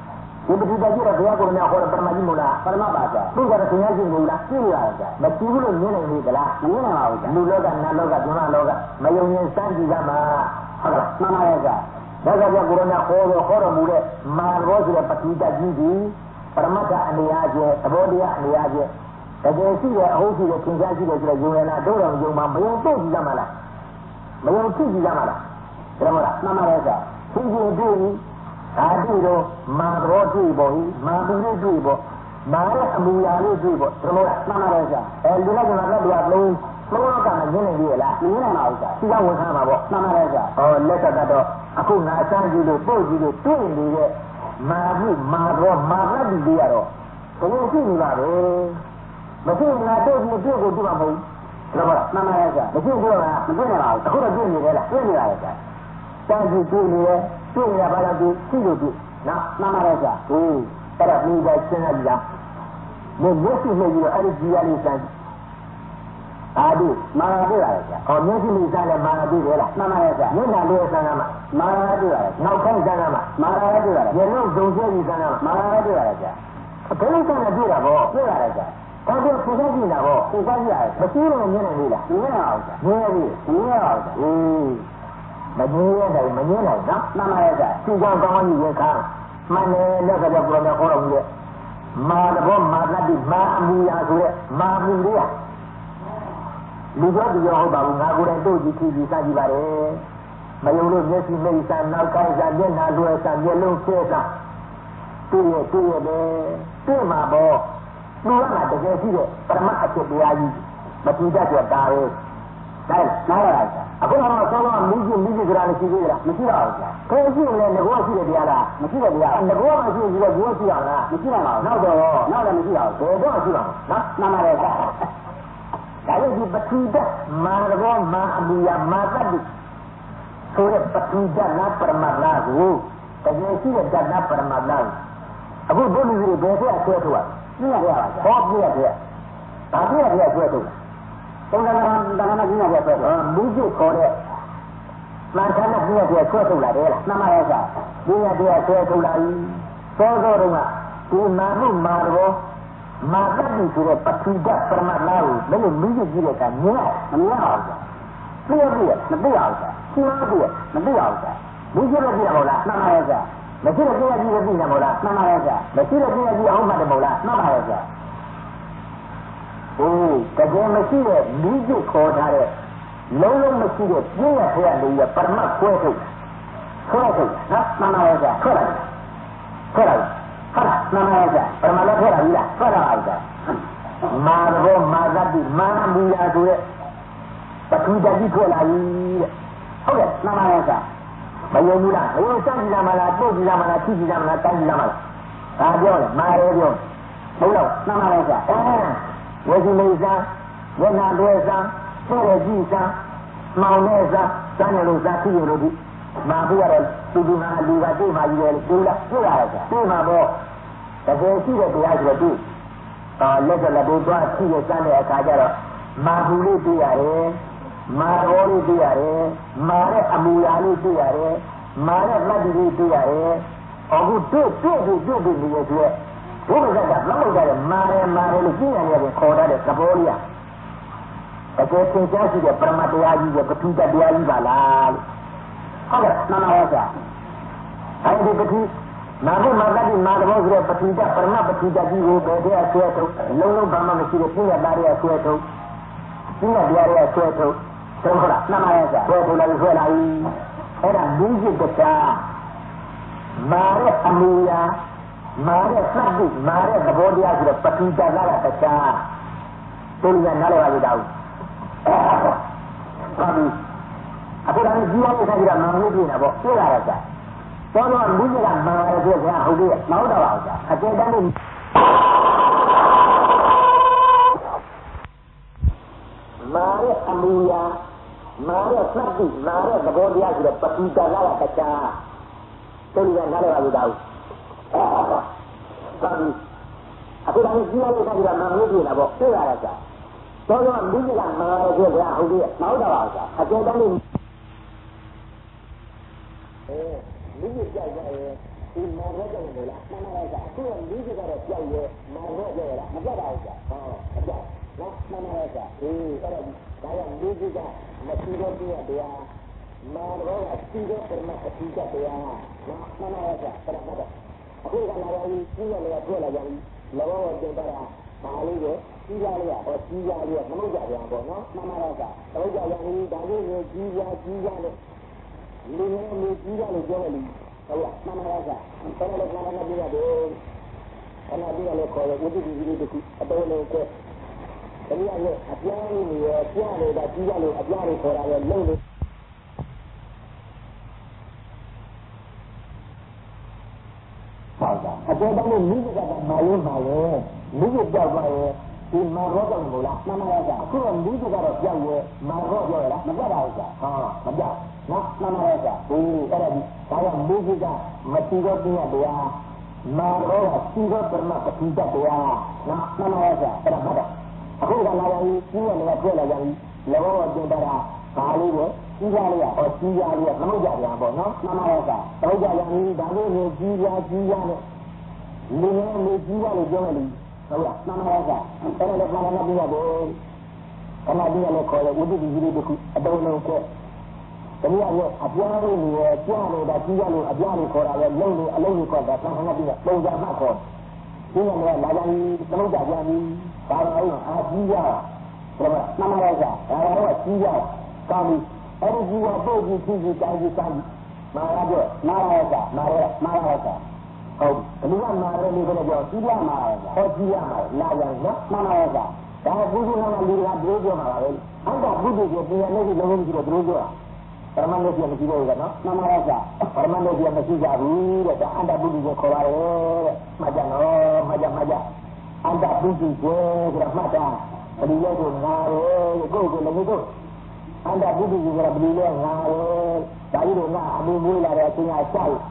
ဒီပဋိသကြီးတော့ဘုရားကိုယ်များဟောတဲ့ပရမကြီးမို့လားပရမပါဗျာသူကတော့သင်ရရှိနေလားသိရပါဗျာမကြည့်ဘူးလို့ညင်းနေပြီကလားမညင်းနိုင်ပါဘူးဗျာလူလောကနတ်လောကဓမ္မလောကမယုံရင်စမ်းကြည့်ကြမှာဟုတ်လားမှန်ပါရဲ့ဗျာဒါကြောင့်ကိုယ်တော်များဟောတော်ဟောတော်မူတဲ့မာရောဆိုတဲ့ပဋိသကြီးဒီပရမတ္ထအနေအားဖြင့်သဘောတရားအနေအားဖြင့်တကယ်ရှိတဲ့အဟုတ်ရှိတဲ့သင်ကြားရှိတဲ့ဆိုတဲ့ယုံရလားတို့တော်ယုံမှာမယုံတော့ကြည့်ကြမှာလားမယုံကြည့်ကြမှာလားဒါမှမဟုတ်မှန်ပါရဲ့ဗျာသူကြီးတွေ့ဒါတွေ့တော့မာတော်တွေ့ပေါ့မာပူလေးတွေ့ပေါ့မာရဲ့အမူအရာလေးတွေ့ပေါ့ဒါလို့မှန်ပါရဲ့ဗျာအဲလူလိုက်ကတော့လက်တရားလုံးလုံးတော့ကမငင်းနေပြီလားငင်းနေပါဘူးဗျာဒီကဝန်ခံပါပေါ့မှန်ပါရဲ့ဗျာဟောလက်ကတော့အခုငါအစမ်းကြည့်လို့ပို့ကြည့်လို့တွေ့နေတဲ့မာဘူးမာတော်မာရတ်ဒီလေးကတော့ဘယ်လိုရှိနေပါလဲမရှိငါတို့ဒီတွေ့ကိုတွေ့မှာမဟုတ်ဘူးဒါမှမှန်ပါရဲ့ဗျာမရှိတော့လားမတွေ့နိုင်ပါဘူးအခုတော့တွေ့နေတယ်လားတွေ့နေပါရဲ့ဗျာတန်းကြည့်တွေ့နေတယ်တွေ့ရပါတော့ဒီရှိလို့ဒီနော်မှန်ပါရဲ့ဗျာဟိုအဲ့ဒါပြီးတော့ရှင်းလိုက်ကြမင်းမျက်စိနဲ့ပြီးတော့အဲ့ဒီကြီးရလေးစမ်းအာဒီမာနာတွေ့ရတယ်ဗျာဟောမျက်စိလေးစမ်းလဲမာနာတွေ့တယ်လားမှန်ပါရဲ့ဗျာမျက်နှာလေးစမ်းရမှာမာနာတွေ့ရတယ်နောက်ခိုင်းစမ်းရမှာမာနာတွေ့ရတယ်မျက်လုံးဒုံကျဲကြီးစမ်းရမှာမာနာတွေ့ရတယ်ဗျာဘယ်လိုစမ်းလဲတွေ့တာဗောတွေ့ရတယ်ဗျာဟောဒီပူဇော်ကြည့်တာဗောပူဇော်ကြည့်ရတယ်မရှိတော့မြင်နေပြီလားမြင်ရအောင်ဗျာမြင်ရပြီမြင်ရအောင်ဗျာအေးမငင်းရတယ်မငင်းနိုင်နော်မှန်ပါရဲ့ဗျာသူကြောင့်ကောင်းကြီးရခါမှန်တယ်လက်ကကြောင့်ဘုရားခေါ်တော်မူတဲ့မာတဘောမာတတိမာအမူအရာဆိုတဲ့မာမူလေးอ่ะလူတော်ဒီရောဟုတ်ပါဘူးငါကိုယ်တိုင်တို့ကြည့်ကြည့်ပြီးစကြည့်ပါလေမယုံလို့မျက်စိမိတ်ဆန်နောက်ကိုင်းစားမျက်နှာလွယ်ဆန်မျက်လုံးကျဲစားတွေ့ရတွေ့ရတယ်တွေ့မှာပေါ့လူကတကယ်ရှိတဲ့ပရမတ်အချက်တရားကြီးမတူတတ်တဲ့ဒါပဲဒါနားရတာအခုတော့ဆောင်းတော့မူးကြီးမူးကြီးကြတာမရှိသေးလားမရှိတော့ဘူးကြာခဲရှိရင်လည်းငကောရှိတဲ့တရားလားမရှိတဲ့တရားငကောမရှိရင်ဒီတော့ဘိုးရှိအောင်လားမရှိနိုင်ပါဘူးနောက်တော့နောက်လည်းမရှိအောင်ဘယ်တော့ရှိအောင်နော်နားမလဲကြာဒါလည်းဒီပတိတမာရဘောမာအမူယာမာတတ်ဆိုတဲ့ပတိတနာပရမတ်လားကိုတကယ်ရှိတဲ့တဏပရမတ်လားအခုဘုရားကြီးဘယ်ဆက်ဆွဲထုတ်ရလဲပြရပါကြာဟောပြရပြရဒါပြရပြရဆွဲထုတ်ပုံစံကတဏှာကြီးနဲ့ဆွဲထုတ်မူးကြီးခေါ်တဲ့မှန်တယ်ပြရပြရဆွဲထုတ်လာတယ်လားမှန်ပါရဲ့ကြာပြရပြရဆွဲထုတ်လာပြီသောသောတုန်းကဒီနာမှုမာရောမာတတ်ပြီးဆိုတဲ့ပတိတပရမတ်လားကိုဘယ်လိုမူးကြီးကြီးတဲ့ကမြင်ရမမြင်အောင်ကြာပြရပြရမသိအောင်ကြာရှင်းပြရမသိအောင်ကြာမူးကြီးလည်းပြရမဟုတ်လားမှန်ပါရဲ့ကြာမရှိတဲ့တရားကြီးလည်းသိနေမလားမှန်ပါရဲ့ကြာမရှိတဲ့တရားကြီးအောင်မှတ်တယ်မဟုတ်လားမှန်ပါရဲ့ကြာအိုးတကယ်မရှိတဲ့မိကျခေါ်ထားတဲ့လုံးလုံးမရှိတဲ့ပြည့်ရဖရလေးရပရမတ်ခွဲထုတ်ခွဲထုတ်နော်မှန်ပါရဲ့ကြာခွဲလိုက်ခွဲလိုက်ဟာမှန်ပါရဲ့ကြာပရမတ်လည်းခွဲလိုက်ပြီလားခွဲလိုက်ပါကြာမာရောမာသတိမာမူရာဆိုတဲ့ပထူတကြီးခွဲလိုက်ပြီတဲ့ဟုတ်ကဲ့မှန်ပါရဲ့ကြာမယုံဘူးလားမယုံစမ်းကြည့်လာမလားပို့ကြည့်လာမလားကြည့်ကြည့်လာမလားတိုင်းကြည့်လာမလားဒါပြောလေမာရဲပြောဟုတ်တော့မှန်ပါရဲ့ကြာအဲဝစီမေးစားဝနာတွဲစားဆဲရကြည့်စားမောင်နဲ့စားစမ်းရလို့စားကြည့်ရလို့ဒီမာဘူးကတော့တူတူနာလူကတွေ့မှကြီးတယ်တွေ့လားတွေ့ရတယ်ကြာတွေ့မှာပေါ့တကယ်ရှိတဲ့တရားဆိုတော့တွေ့အော်လက်ဆက်လက်ပိုးသွားရှိရစမ်းတဲ့အခါကျတော့မာဘူးလေးတွေ့ရတယ်မာရောလေးတွေ့ရတယ်မာရဲ့အမူအရာလေးတွေ့ရတယ်မာရဲ့လက်ဒီလေးတွေ့ရတယ်အခုတွေ့တွေ့တွေ့တွေ့တွေ့နေရတဲ့ဘုရားကမဟုတ်ကြတဲ့မာရဲမာရဲလို့ကျင့်ရတဲ့ခေါ်တဲ့သဘောလေးอ่ะတကယ်သင်ကြားရှိတဲ့ပရမတ်တရားကြီးရဲ့ပဋိတတ်တရားကြီးပါလားဟုတ်ကဲ့မှန်ပါရဲ့ဆရာအဲဒီပဋိမာဘုမာတတိမာတဘောဆိုတဲ့ပဋိတတ်ပရမတ်ပဋိတတ်ကြီးကိုဘယ်တရားဆွဲထုတ်လုံးလုံးဘာမှမရှိတဲ့ပြည့်ရသားတွေကဆွဲထုတ်ပြည့်ရတရားတွေကဆွဲထုတ်ဟုတ်လားမှန်ပါရဲ့ဆရာဆွဲထုတ်လိုက်ဆွဲလိုက်အဲ့ဒါမိจิตတရားမာရဲ့အမူအရာမာရဲ့စက်တိမာရဲ့သဘောတရားဆိုတော့ပဋိတတ်ကတရားတို့ရနားလည်ပါလိမ့်တော့ဘာလို့အခုဒါကြီးရတဲ့ခါကျတော့မာလို့ပြင်တာပေါ့ပြရတာကြာတော်တော်မိจิตကမာရဲ့ပြောကြဟုတ်ပြီမဟုတ်တော့ပါဘူးကြာအကျေတန်းလို့မာရဲ့အမူအရာမာရဲ့စက်တိမာရဲ့သဘောတရားဆိုတော့ပဋိတတ်ကတရားတို့ရနားလည်ပါလိမ့်တော့ဘာလို့အခုဒါကြီးရတဲ့ခါကျတော့မာလို့ပြင်တာပေါ့ပြရတာကြာတော်တော်မိจิตကမာရဲ့ပြောကြဟုတ်ပြီမဟုတ်တော့ပါဘူးကြာအကျေတန်းလို့အဲမိจิตကြကြရဲ့ဒီမာရတဲ့လို့လားမှန်ပါလားအခုကလူကြီးကတော့ကြောက်ရဲမာရတဲ့လားမပြတ်ပါဘူးကွာဟောမပြတ်နော်မှန်ပါလားအေးအဲ့ဒါဒါကလူကြီးကမရှိတော့ပြတရားမာရောကစီးတော့ပရမအတိကတရားနော်မှန်ပါလားအဲ့ဒါမှတ်တော့အခုကလာရင်ကြီးရလေပြောလာကြပြီလောဘောတင်တာပါလေးကိုကြီးရလေးဟောကြီးရလေးမဟုတ်ကြပြန်ပေါ့နော်မှန်ပါလားတော့ကြရင်ဒီဒါလေးကိုကြီးရကြီးရလို့လူငယ်လူကြီးရလို့ပြောလို့ဟုတ်လားမှန်ပါလားဆရာဘယ်လိုလဲမှန်ပါလားပြောရတယ်ခဏပြီးတော့ခေါ်ရဝိသုဒ္ဓိကြီးတစ်ခုအတော်လေးကတတိယရဲ့အပြားလေးတွေရပြနေတာကြီးရလို့အပြားလေးခေါ်တာရဲ့လုံးလို့ဟုတ်ကဲ့အပေါ်တော့မိကကမာယမာယမိကကြောက်ပါရဲ့ဒီမာရောကြောင့်မို့လားမှန်ပါလားအခုတော့မိကကတော့ကြောက်ရဲ့မာရောပြောရလားမပြတ်ပါဘူးဆရာဟာမပြတ်နော်မှန်ပါလားဆရာဒီအဲ့ဒါဒီဒါကမိကကမတိတော့ပြရတရားမာရောကစီတော့ပရမပတိတတရားနော်မှန်ပါလားဆရာအဲ့ဒါမှတ်တော့အခုကလာရင်ကြီးရလည်းပြောလာကြပြီလောဘောတင်တာဘာလေးကိုကြီးရလေးဟောကြီးရလေးမဟုတ်ကြပြန်ပေါ့နော်မှန်ပါလားဆရာဟုတ်ကြရင်ဒါလေးကိုကြီးရကြီးရနဲ့လူငယ်လူကြီးရလို့ပြောရလို့ဟုတ်လားမှန်ပါလားအဲ့ဒါလည်းမှန်ပါပြရတယ်ခဏပြီးလည်းခေါ်ရဝိသုဒ္ဓိကြီးတစ်ခုအတော်လုံးကတတိယရဲ့အပြားလေးတွေကြားနေတာကြီးရလို့အပြားလေးခေါ်တာလည်းလုံးလို့အလုံးကြီးခေါ်တာမှန်ပါပြီးတော့ပုံစံမှခေါ်ဒီကနေ့လာကြပြီးသမုဒ္ဒပြန်ပြီးဘာလို့အာကြီးရဘယ်မှာမှန်ပါလားဒါတော့ကြီးရကောင်းပြီအဲ့ဒီကြီးရပို့ကြီးကြီးကြီးတိုင်းကြီးတိုင်းမာရပြောမာရတာမာရမာရတာဟုတ်ဘယ်လိုကမာရလေးကိုပြောကြီးရမှာဟောကြီးရမှာလာရနော်မှန်ပါလားဒါကဘုရားကလူကပြောပြောမှာပါပဲအန္တဘုဒ္ဓကိုပြန်နေပြီးလုံးလုံးကြည့်တော့သူတို့ပြောတာပရမတ်လို့ပြန်မရှိတော့ဘူးကနော်မှန်ပါလားပရမတ်လို့ပြန်မရှိကြဘူးတဲ့ဒါအန္တဘုဒ္ဓကိုခေါ်ပါတယ်တဲ့မှတ်ကြနော်မှတ်ကြမှတ်ကြအန္တဘုဒ္ဓကိုဆိုတာမှတ်တာဘယ်လိုလဲဆိုငါရဲ့ကိုယ်ကိုလည်းကိုအန္တဘုဒ္ဓကိုဆိုတာဘယ်လိုလဲငါရဲ့ဒါကြီးတော့ငါအမှုမွေးလာတဲ့အချိန်ကစိုက်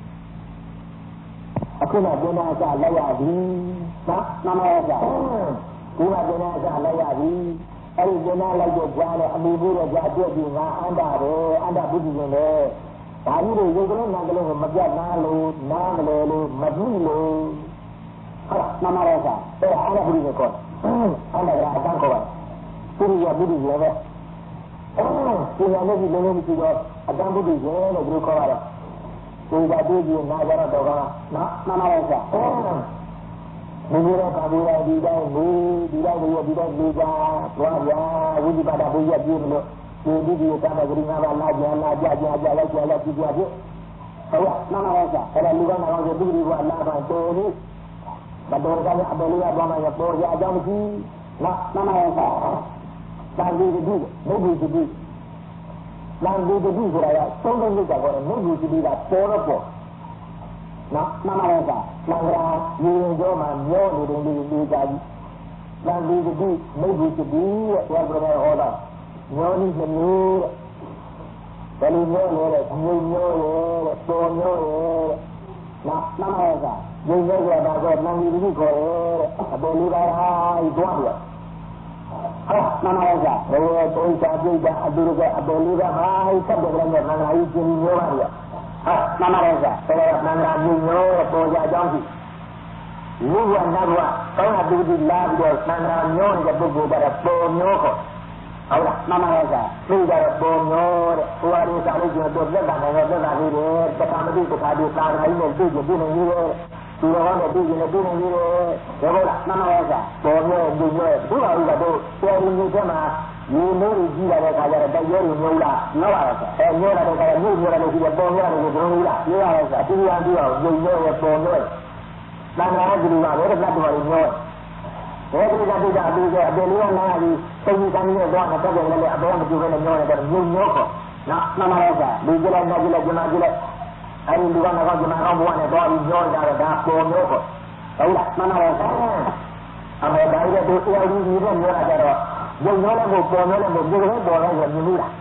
အခုမှပြန်လာကြလိုက်ရပြီနော်မှန်ပါလားဒီမှာပြန်လာကြလိုက်ရပြီအဲ့ဒီပြန်လာလိုက်တော့ကြားတယ်အမှုမွေးတော့ကြားပြည့်ပြီငါအန္တပဲအန္တဘုဒ္ဓကိုလည်းဒါကြီးတို့ရုပ်ကလေးနာကလေးကိုမပြတ်နာလို့နားမလဲလို့မကြည့်လို့ဟုတ်မှန်ပါလားအဲ့ဒါအန္တဘုဒ္ဓကိုခေါ်အန္တကအတန်းခေါ်ပါသူရဘုဒ္ဓရဲ့ပဲဒီလိုမျိုးဒီလိုမျိုးကြည့်တော့အတန်းဘုဒ္ဓရဲ့လို့သူခေါ်ရတယ်ဒီကတည်းကနာကြတော့တော့ကနော်မှန်ပါလားဆရာမင်းတို့ကဘာလို့ဒီတိုင်းဒီဒီတိုင်းဒီတိုင်းဒီကြသွားကြဝိသီပါဒဘုရားပြည့်မလို့ဒီဒီဒီကဘာကလေးငါးပါးလာကြလာကြကြကြလိုက်ကြလိုက်ကြည့်ကြပြည့်ဟုတ်လားမှန်ပါလားဆရာအဲ့ဒါလူကနာအောင်ဆိုဒီဒီကအလားပါတော်ပြီမတော်ကြတဲ့အပလေးကသွားမှရပေါ်ရအကြောင်းမရှိနော်မှန်ပါလားဆရာသာဝိတ္တိဘုဒ္ဓတိလမ်းဒီတိဆိုတာကသုံးသုံးလို့ကြောက်တယ်ဘုဒ္ဓတိကပေါ်တော့ပေါ်နော်မှန်ပါလားဆရာလမ်းကရေရင်ကျော်မှာမျောနေတယ်ဒီဒီကြကြီးလမ်းဒီတိဘုဒ္ဓတိရဲ့ဘုရားပြတော်ဟောတာမျောနေသမျိုးတဲ့ဘယ်လိုမျောလဲတဲ့ငြိမ်မျောရဲတဲ့ပေါ်မျောရဲတဲ့နော်မှန်ပါလားဆရာငြိမ်မျောရတာကလမ်းဒီတိခေါ်ရဲတဲ့အပေါ်လေးပါဟာသွားပြီဟာမှန်ပါလားဆရာဘယ်လိုပုံစံပြိတ္တာအတူတူကအပေါ်လေးပါဟာဆက်တယ်လည်းမင်္ဂလာကြီးကျင်းမျောပါရဟာမှန်ပါလားဆရာဘယ်လိုမင်္ဂလာကြီးမျောပေါ်ကြအကြောင်းရှိလူကနတ်ကကောင်းတာတူတူလာပြီးတော့မင်္ဂလာမျောနေတဲ့ပုဂ္ဂိုလ်ကတော့ပေါ်မျောခေါ်ဟုတ်လားမှန်ပါလားဆရာသူကတော့ပေါ်မျောတဲ့ဟိုဟာဒီစားလို့ကျတော့သက်တာနဲ့သက်တာလေးတယ်တခါမသိတခါဒီသာနာကြီးနဲ့တွေ့ကြည့်နေနေတယ်ဒီတော့လည်းတွေ့ကြည့်နေတွေ့နေနေတယ်ဟုတ်လားမှန်ပါလားဆရာပေါ်မျောဒီမျောသူ့ဟာကြီးကတော့ပေါ်ရင်းကြီးထဲမှာရေမိုးကြီးကြီးလာတဲ့ခါကျတော့တိုက်ရဲတွေမျိုးလားမျောပါလားဆရာအဲမျောလာတဲ့ခါကျမြို့မျောလာလို့ရှိတယ်ပေါ်မျောတယ်ကိုဘယ်လိုလားမျောရလားဆရာအတူတူပြီးတော့ရေမျောရပေါ်မျောတန်ခါကလူပါပဲတတ်တော်ကြီးမျောဘယ်လိုကတိကအတူကအတယ်လေးကနားပြီးစိတ်ကြီးကမ်းနေတော့တက်တယ်လည်းအပေါ်မကြည့်ဘဲနဲ့မျောနေတယ်မြို့မျောခေါ်နော်မှန်ပါလားဆရာဒီကြလိုက်နောက်ကြည့်လိုက်ကျမကြည့်လိုက်အဲဒီလူကငါကကျမကောင်းဘဝနဲ့တော့ပြီးမျောနေတာတော့ဒါပေါ်မျောခေါ်ဟုတ်လားမှန်ပါလားဆရာအမေဒါကြီးတို့တရားကြီးကြီးနဲ့မျောတာကြတော့ရုပ်မျောလည်းကိုပေါ်မျောလည်းကိုဒီလိုပေါ်လိုက်ဆိုမြင်လို့လား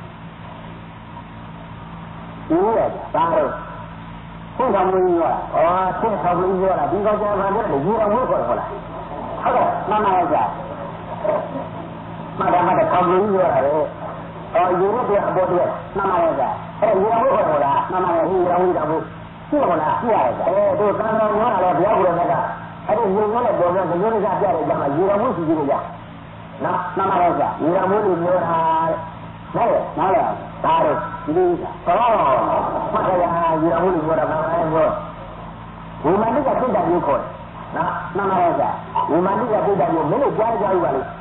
ဒီရတာတော့သိဆောင်လို့ရောဩသိဆောင်လို့ရောလားဒီကောကြောင်မှလည်းယူတော်ဝိခေါ်ခေါ်လားဟုတ်ကဲ့မှန်ပါရဲ့ကြာမှန်တယ်မှန်တယ်ဆောင်လို့ရောတာလေဩယူရတဲ့အပေါ်တည်းမှန်ပါရဲ့ကြာအဲ့ယူတော်ဝိခေါ်ခေါ်လားမှန်ပါရဲ့ယူတော်ဝိတော်ဝိရှိမလားရှိရတယ်အဲတို့သံဃာညောတာလည်းဘုရားကိုယ်တော်ကအဲ့ဒီညောတဲ့ပုံစံညောနေကြပြတဲ့ကြမှာရေတော်မှုရှိသေးတယ်ကြနော်မှန်ပါတော့ကြာရေတော်မှုလို့ပြောတာဟုတ်ရဲ့နားလားဒါတော့ဒီလိုကြာဟောမှတ်ကြရရေတော်မှုလို့ပြောတာမှန်ပါရဲ့ပြောဝိမာန်တိကပြစ်တာမျိုးခေါ်တယ်နော်မှန်ပါတော့ကြာဝိမာန်တိကပြစ်တာမျိုးမင်းတို့ကြားကြရပါလိမ့်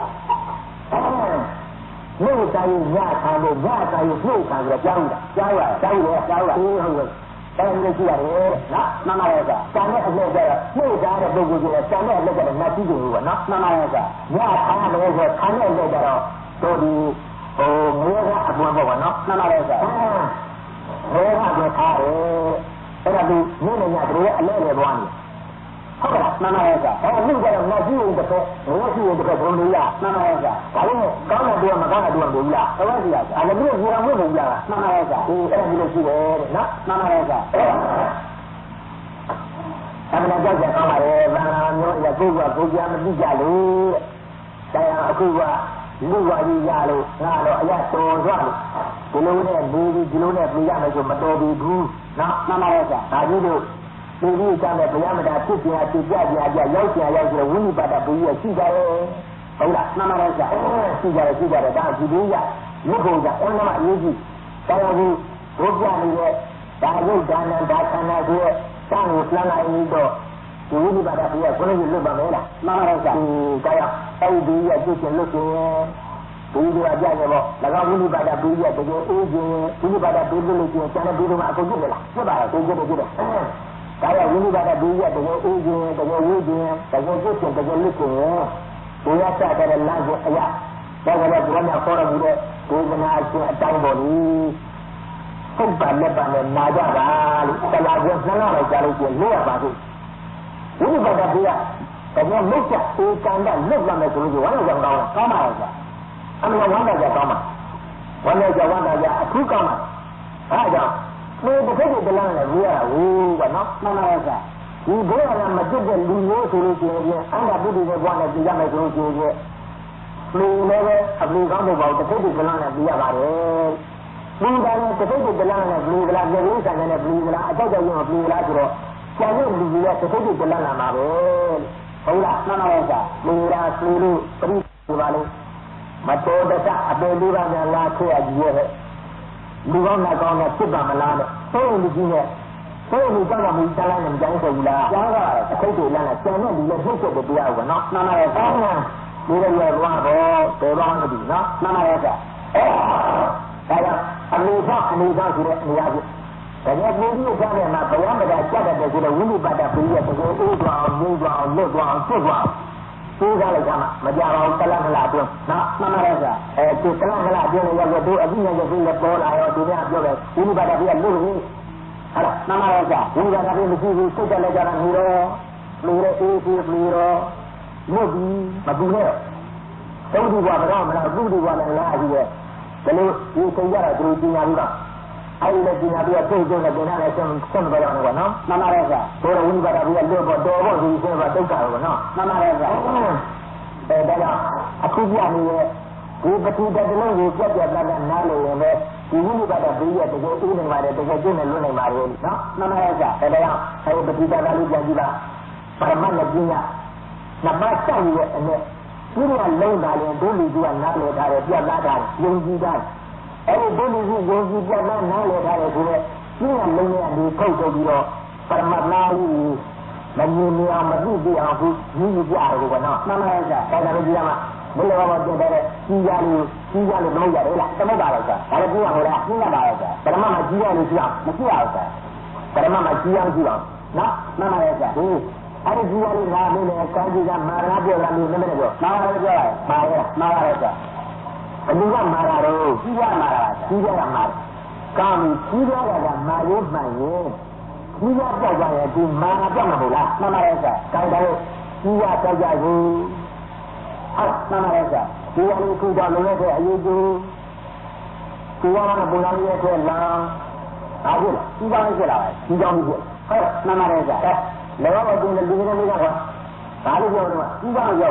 မြို့သားကြီးညခံလို့ညသားကြီးမြို့ခံပြီးတော့ကြားဦးတာကြားရကြားရကြားရဟုတ်ဟုတ်တယ်လည်းရှိရတယ်နော်မှန်ပါရဲ့ကတန်တဲ့အလက်ကျတော့မြို့သားတဲ့ပုဂ္ဂိုလ်ကြီးကတန်တဲ့အလက်ကျတော့မသိကြဘူးပေါ့နော်မှန်ပါရဲ့ကညခံရတယ်ဆိုခံတဲ့အလက်ကျတော့တို့ဒီဟိုမျိုးကအပွင့်ပေါ့နော်မှန်ပါရဲ့ကမျိုးကအပွင့်ထားတယ်အဲ့ဒါဒီမြို့နေညတို့ရဲ့အလက်တွေသွားနေဟုတ်ကဲ့မှန်ပါရဲ့ကအဲမြို့ကတော့မကြည့်ရင်တစ်ဖက်ငါကြည့်ရင်တစ်ဖက်ဘုံလို့ရမှန်ပါရဲ့ကဒါလည်းကောင်းတဲ့တူမကောင်းတဲ့တူမလို့ရဟုတ်ပါ့ဆရာအဲ့ဒါမျိုးပြောင်းဖို့လို့ရတာမှန်ပါရဲ့ကဒီအဲ့ဒါမျိုးရှိတယ်တဲ့နော်မှန်ပါရဲ့ကအမှန်တော့ကြောက်ကြကောင်းပါရဲ့ဘာသာမျိုးရကိုယ်ကကိုယ်ကြမသိကြလို့တရားအခုကလူဝါကြီးရလို့ငါတော့အရတော်သွားလို့ဒီလိုနဲ့ဒီဒီလိုနဲ့ပြရမယ်ဆိုမတော်ဘူးနော်မှန်ပါရဲ့ကဒါကြီးတို့ဒီလိုကြောင့်လည်းဘုရားမတာဖြစ်ပြဖြစ်ပြပြပြရောက်ပြရောက်ဆိုဝိနိပါဒဘုရားရှိကြရဲ့ဟုတ်လားမှန်ပါရဲ့ကရှိကြတယ်ရှိကြတယ်ဒါဒီလိုရမြတ်ဘုရားအမှန်အရေးကြီးတော်ဘူးဘုရားနေတဲ့ဒါရုပ်ဒါနံဒါခန္ဓာကိုယ်စံကိုပြန်လာရင်တော့ဒီဝိနိပါဒဘုရားကိုလည်းလွတ်ပါမယ်လားမှန်ပါရဲ့ကဒီကြောင့်အဲ့ဒီရပြည့်စုံလို့ဆိုရင်ဒီလိုအကြရပေါ့၎င်းဝိနိပါဒဘုရားတကယ်အေးခြင်းဝိနိပါဒဘုရားလို့ကျန်တဲ့ဒီလိုမှအကုန်ကြည့်ရလားဖြစ်ပါရဲ့ကိုကြည့်တယ်ကြည့်တယ်ဒါရဝိနိပါဒဒုရတကယ်အေးခြင်းတကယ်ဝိခြင်းတကယ်ကျင့်တကယ်လွတ်ခြင်းဘုရားဆက်တဲ့လမ်းကိုအရာဒါကလည်းဘုရားခေါ်ရမှုတဲ့ဒေသနာရှင်အတိုင်းပေါ်လို့ပုပ္ပလက်ပါနဲ့နာကြပါလို့တလာကျနှလားလိုက်ကြလို့ကျလို့ရပါဘူးဝိနိပါဒဒုရတကယ်လွတ်ချက်ဧကံတလွတ်လာမယ်ဆိုလို့ဝမ်းကြောင်ကောင်းကောင်းပါရဲ့ကွာအမှန်ဝမ်းသာကြကောင်းပါဝမ်းသာကြဝမ်းသာကြအခုကောင်းပါအဲဒါကြောင့်ဒီတစ်ခါတည်းတလားနဲ့ရေးရတာဟုတ်ကနော်မှန်ပါရဲ့ဒီဘုရားကမကြည့်တဲ့လူမျိုးဆိုလို့ရှိရင်အန္တပုဒ်တွေဘွားနဲ့ပြရမယ်ဆိုလို့ရှိရင်လူလည်းပဲအပလီကောင်းဖို့ပေါ့တစ်ခါတည်းတလားနဲ့ပြရပါတယ်လူကလည်းတစ်ခါတည်းတလားနဲ့ဘလီကလားပြေလို့ဆန်တဲ့ဘလီကလားအကြောက်ကြောက်ရင်ဘလီကလားဆိုတော့ကျန်တဲ့လူကြီးကတစ်ခါတည်းတလားလာမှာပဲဟုတ်လားမှန်ပါရဲ့လူရာလူလူပရိဒီပါလို့မတော်တဆအပေလေးပါးများလာခဲ့ရကြီးရဲ့လူကောင်းနဲ့ကောင်းနဲ့ဖြစ်ပါမလားတဲ့သုံးလူကြီးနဲ့သုံးလူကြောက်တာမူတလားနဲ့မကြောက်ဆိုဘူးလားကြောက်တာအခိတ်တွေလမ်းနဲ့ကျန်တဲ့လူလည်းဖြစ်ဖြစ်တဲ့တရားကနော်မှန်ပါရဲ့ကောင်းလားဒီလိုရသွားတော့တော်တော်မတူနော်မှန်ပါရဲ့ကအဲဒါကြောင့်အမေဖောက်အနေဖောက်ဆိုတဲ့နေရာကြီးဒါကြောင့်ဒီလိုကြားတယ်မှာဘဝမတာကြက်တဲ့ဆိုတော့ဝိနိပါဒပိယတကယ်အေးသွားအောင်ငြိမ်းသွားအောင်လွတ်သွားအောင်ဖြစ်သွားသိကြလိုက်ကြမှာမကြပါဘူးတလားခလားအတွင်းနော်မှန်ပါရဲ့ကအဲဒီတလားခလားအတွင်းရောက်တော့အပြီးရောက်ပြီးလည်းပေါ်လာရောဒီနေ့ပြောတယ်ဝိနိပါဒပိယလွတ်လို့အဲ့ဒါမှန်ပါရဲ့ကဝိနိပါဒပိယမရှိဘူးစိတ်တက်လိုက်ကြတာနေတော့လူရဲ့အေးအေးပြီးတော့လွတ်ပြီးမကူနဲ့သုံးခုကမတော့မတော့သူ့တူကလည်းလာပြီးရဲ့ဒီလိုဒီစိတ်ရတာသူတို့ကျင်ညာပြီးတော့အဲ့ဒီလည်းကျင်ညာပြီးတော့စိတ်ကျုံနဲ့ကျင်ညာနဲ့ဆက်ဆက်မပြောင်းဘူးကွာနော်မှန်ပါရဲ့ကဆိုတော့ဝိနိပါဒပိယလွတ်ဖို့တော်ဖို့ဒီစဲပါတုတ်တာကွာနော်မှန်ပါရဲ့ကအဲဒါကြောင့်အခုပြနေတဲ့ဒီပတိတတလုံးကိုပြတ်ပြတ်သားသားနားလည်ရင်ပဲဒီဝိနိပါဒပိယတကယ်အေးနေပါတယ်တကယ်ကျင့်နေလွတ်နေပါလေနော်မှန်ပါရဲ့ကအဲဒါကြောင့်အဲဒီပတိတတလေးပြန်ကြည့်ပါပရမတ်နဲ့ပညာနမစောက်ရဲ့အနေဒီလိုလုံးတာရင်ဒုလူကြီးကနားလည်ထားတယ်ပြတ်သားတာယုံကြည်တာအဲဒီဒုလူကြီးယုံကြည်ပြတ်သားနားလည်ထားတယ်ဆိုတော့ဒီကလုံးရဲ့ဒီထုတ်ထုတ်ပြီးတော့ပရမတ်နာကြီးမမြင်မြင်အောင်မသိသိအောင်ဘူးကြီးကြီးပြရတယ်ကွာနော်မှန်ပါရဲ့ကဒါကလည်းကြည့်ရမှာဘယ်လိုမှပြတဲ့ကြီးရလို့ကြီးရလို့မဟုတ်ရတယ်လားသမုတ်ပါတော့ကဒါလည်းကြည့်ရဟိုလားကြည့်ရပါရဲ့ကပရမတ်မှာကြီးရလို့ကြည့်အောင်မကြည့်ရဘူးကပရမတ်မှာကြီးအောင်ကြည့်အောင်နော်မှန်ပါရဲ့ကဒီအဲ့ဒီကြီးရလို့ငါမင်းနဲ့ကံကြီးကမာရပြောတာမျိုးနည်းနည်းပြောမာရပြောလိုက်မာရမာရရဲ့ကဘယ်သူကမာရတော့ကြီးရမာရကြီးရကမာရကောင်းပြီကြီးရကမာရုံးမှန်ရင်ကြီးရပြောက်ကြရဲ့ဒီမာရပြောက်မှာမဟုတ်လားမှန်ပါရဲ့ကကောင်းတယ်ကြီးရပြောက်ကြဘူးဟုတ်မှန်ပါရဲ့ကဒီရလို့ခုတော့လုံးလိုက်တဲ့အရေးကြီးဒီရမှာပုံစံရဲ့ထဲလာအားဖြစ်လားကြီးကြောင်းဖြစ်လာပါကြီးကြောင်းဖြစ်ဟုတ်မှန်ပါရဲ့ကလောကကျင်းတဲ့လူတွေတွေကကွာဒါလို့ပြောတော့ကြီးကြောင်းပြောပါလေကွာ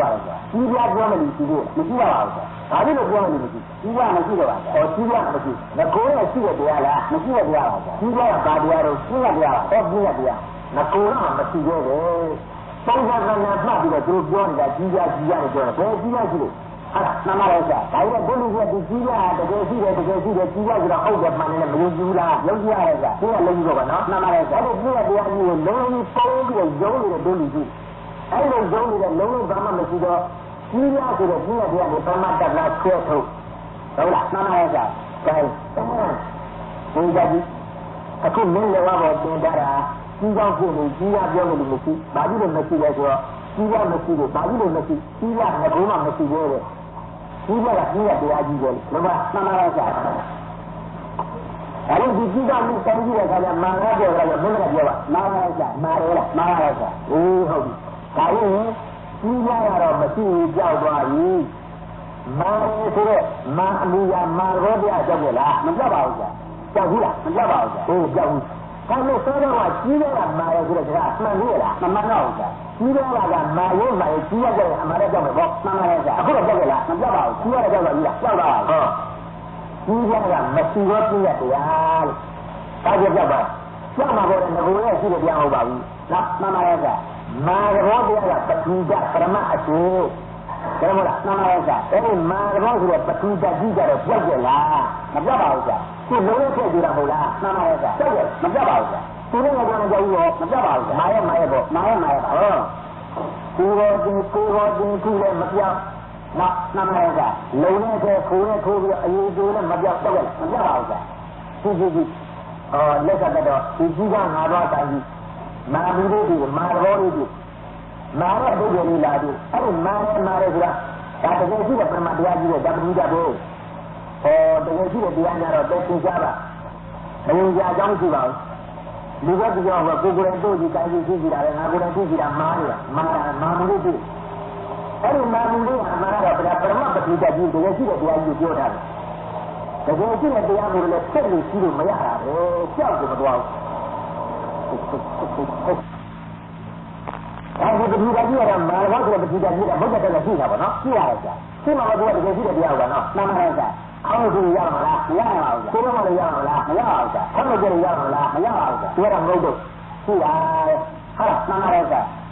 ကြီးပြပြောမလို့ရှိသေးတယ်မရှိတော့ပါဘူး။ဘာဖြစ်လို့ပြောမလို့မရှိကြီးပြမရှိတော့ပါဘူး။ဟောကြီးပြမရှိငကိုးရရှိတဲ့တရားလားမရှိတဲ့တရားပါကြီးပြကဘာတရားတော့ကြီးတဲ့တရားပါဟောကြီးတဲ့တရားငကိုးကမရှိသေးတယ်။ပုံစံကဏ္ဍမှတ်ပြီးတော့သူတို့ပြောနေတာကြီးပြကြီးရတယ်ပြောတယ်ဘယ်ကြီးရရှိလို့ဟာနာမရောစားဒါကြီးကဘုလူကဒီကြီးရတကယ်ရှိတယ်တကယ်ရှိတယ်ကြီးရဆိုတော့ဟုတ်တယ်မှန်တယ်မယုံကြည်လားယုံကြည်ရတယ်ကဒီကလုံးကြီးတော့ပါနော်နာမရောစားဒါကြီးကတရားကြီးကိုလုံးကြီးပုံပြီးတော့ယုံနေတဲ့ဒုလူကြီးအဲ့လိုယုံနေတဲ့လုံးလုံးဘာမှမရှိတော့ကြီးရဆိုတော့ကြီးရတရားကိုဘာမှတက်လာဆွဲထုတ်ဟုတ်လားနာမရောစားဒါဘုရားကြီးအခုမင်းလည်းဘောတင်တာကြီးကောင်းဖြစ်နေကြီးရပြောလို့မရှိဘာကြီးလို့မရှိလဲဆိုတော့ကြီးရမရှိလို့ဘာကြီးလို့မရှိကြီးရငကိုးမှမရှိသေးတယ်ကြီးရကကြီးရတရားကြီးပဲလောကနာမရောစားအဲ့ဒီကြီးကမှုတောင်းကြည့်တဲ့အခါကျမာရပြောကြတယ်ဘုရားပြောပါမာရစားမာရလားမာရစားအေးဟုတ်ပြီဒါရင်ကြီးရကတော့မရှိဘူးကြောက်သွားပြီမာရဆိုတော့မာအမှုရမာရောတရားကြောက်ကြလားမကြောက်ပါဘူးကြာကြောက်ဘူးလားမကြောက်ပါဘူးကြာအေးကြောက်ဘူးဒါလို့ဆိုတော့ကြီးရကမာရဆိုတဲ့စကားမှန်ပြီလားမမှန်တော့ဘူးကြာကြီးရကမာရုံးမာရုံးကြီးရကြတယ်အမှားတော့ကြောက်မယ်ပေါ့မှန်ပါရဲ့ကြာအခုတော့ကြောက်ကြလားမကြောက်ပါဘူးကြီးရတော့ကြောက်တော့ကြီးလားကြောက်ပါဘူးဟောကြီးရကမရှိတော့ကြီးရတရားလို့ဒါကြောက်ကြောက်ပါကြောက်မှာပေါ်တယ်ငကိုရဲ့ရှိတဲ့တရားဟုတ်ပါဘူးနော်မှန်ပါရဲ့ကြာမာရောတရားကပထူဒပရမအကျိုးဘယ်လိုလဲမှန်ပါရဲ့ကြာအဲ့ဒီမာရောဆိုတဲ့ပထူဒကြီးကြတော့ကြောက်ကြလားမကြောက်ပါဘူးကြာသူလုံးဝထည့်ကြတာမဟုတ်လားမှန်ပါရဲ့ကြာကြောက်ကြမကြောက်ပါဘူးကြာသူတို့ကကြောက်ကြောက်ဘူးရောမကြောက်ပါဘူးမာရဲ့မာရဲ့ပေါ့မာရဲ့မာရဲ့ပါဟောကိုယ်တော်တင်ကိုယ်တော်တင်ခုလည်းမပြောင်းနော်နာမည်ကလုံနဲ့ခိုးနဲ့ခိုးပြီးအရေးကျိုးနဲ့မပြောင်းတော့မပြောင်းပါဘူးကြာသူကြီးကြီးအော်လက်ဆက်တော့ဒီကြီးကငါတော့တိုင်ကြီးမာဘူးလေးဒီမာတော်လေးဒီမာရဲ့အုပ်ကြီးလေးလာဒီအဲ့ဒီမာနဲ့မာရဲဆိုတာဒါတကယ်ရှိတဲ့ပရမတရားကြီးတဲ့ဓမ္မကြီးတတ်ဖို့ဟောတကယ်ရှိတဲ့တရားများတော့သိသိကြပါမယုံကြအကြောင်းရှိပါဘူးလူကပြောတော့ကိုယ်ကိုယ်တိုင်တို့ကြီးတိုင်းကြီးကြည့်ကြတာလေငါကိုယ်တိုင်ကြည့်ကြတာမားနေတာမာမာမှုလေးတွေ့အဲ့ဒီမာမှုလေးကမာတော့ပရပရမပတိတကြီးတကယ်ရှိတဲ့တရားကြီးပြောတာလေတကယ်ရှိတဲ့တရားကိုလည်းဆက်လို့ရှိလို့မရတာပဲကြောက်ကြမသွားဘူးအဲ့ဒီပတိတကြီးကတော့မာတော့ဆိုတဲ့ပတိတကြီးကဘုရားတက်ရှိတာပေါ့နော်ရှိရတယ်ကြာရှိမှာတော့တကယ်ရှိတဲ့တရားကနော်နာမည်ကအောင်းလို့ရမှာလားမရပါဘူးကိုယ်တော့လည်းရမှာလားမရပါဘူးဆက်လို့ကြရမှာလားမရပါဘူးဒီကတော့မဟုတ်တော့ရှိပါဟာနာမရက